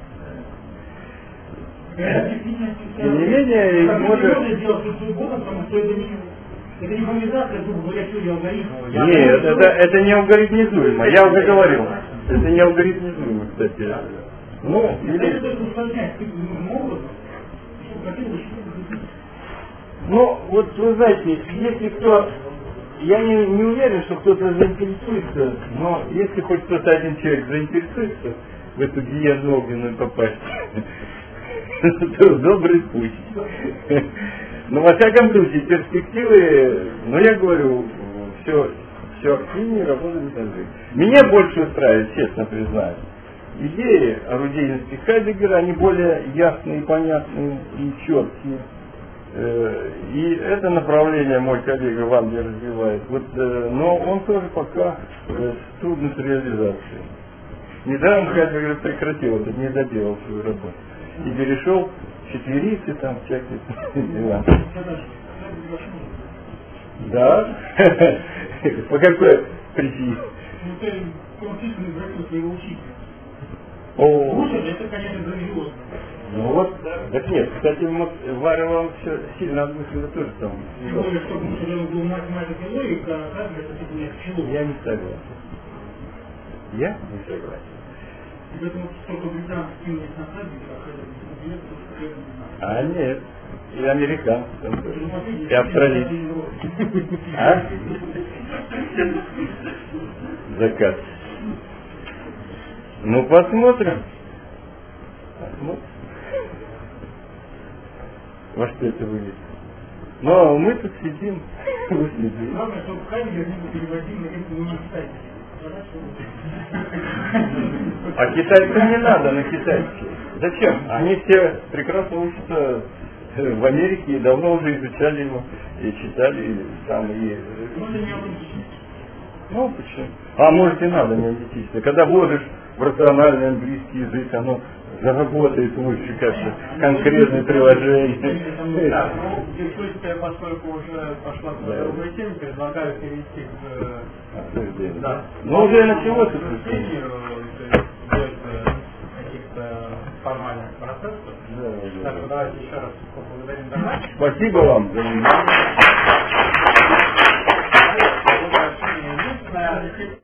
Тем не менее, их можно... сделать что угодно, потому что это не... Это не гуманизация, грубо говоря, теории алгоритма. Нет, это, это не алгоритмизуемо, я уже говорил. Это не алгоритмизуемо, кстати. Ну, или... Это только усложнять нужным образом, чтобы хотел бы что-то. Ну, вот вы знаете, если кто... Я не, не уверен, что кто-то заинтересуется, но если хоть кто-то один человек заинтересуется в эту гиену огненную попасть, то добрый путь. Но во всяком случае, перспективы, ну я говорю, все, все активнее работает на жизнь. Меня больше устраивает, честно признаюсь. Идеи орудийности Хайдеггера, они более ясные, понятные и четкие. И это направление мой коллега Ванга развивает. Вот, но он тоже пока трудно с реализацией. Недаром Хайдеггер прекратил это, не доделал свою работу. И перешел четверицы там всякие дела. Да? По какой причине? Он слишком извратил своего учителя. О. Лучше, это, конечно, грандиозно. Ну вот, так нет, кстати, вот Варя вам все сильно отмыслили тоже там. Тем более, чтобы он был математика и логика, а так это не пчелу. Я не согласен. Я не согласен. Поэтому столько британцев кинулись на садик, а А нет, и американцы там тоже, и австралийцы. А? Заказ. Ну посмотрим. Посмотрим. Во что это выйдет. Но мы тут сидим. Главное, чтобы Хайдгер не переводил на какие-то китайцы. А китайцам не надо на китайский. Зачем? Они все прекрасно учатся в Америке и давно уже изучали его и читали и там и. Ну почему? А может и надо неаналитично. Когда вводишь в рациональный английский язык, оно заработает лучше как-то конкретное приложение. Да, ну, дискуссия, поскольку уже пошла по другой теме, предлагаю перейти к... Да. Ну уже началось это. Без каких-то формальных процессов. Да, да, так что давайте еще раз поблагодарим докладчика. Спасибо вам за внимание.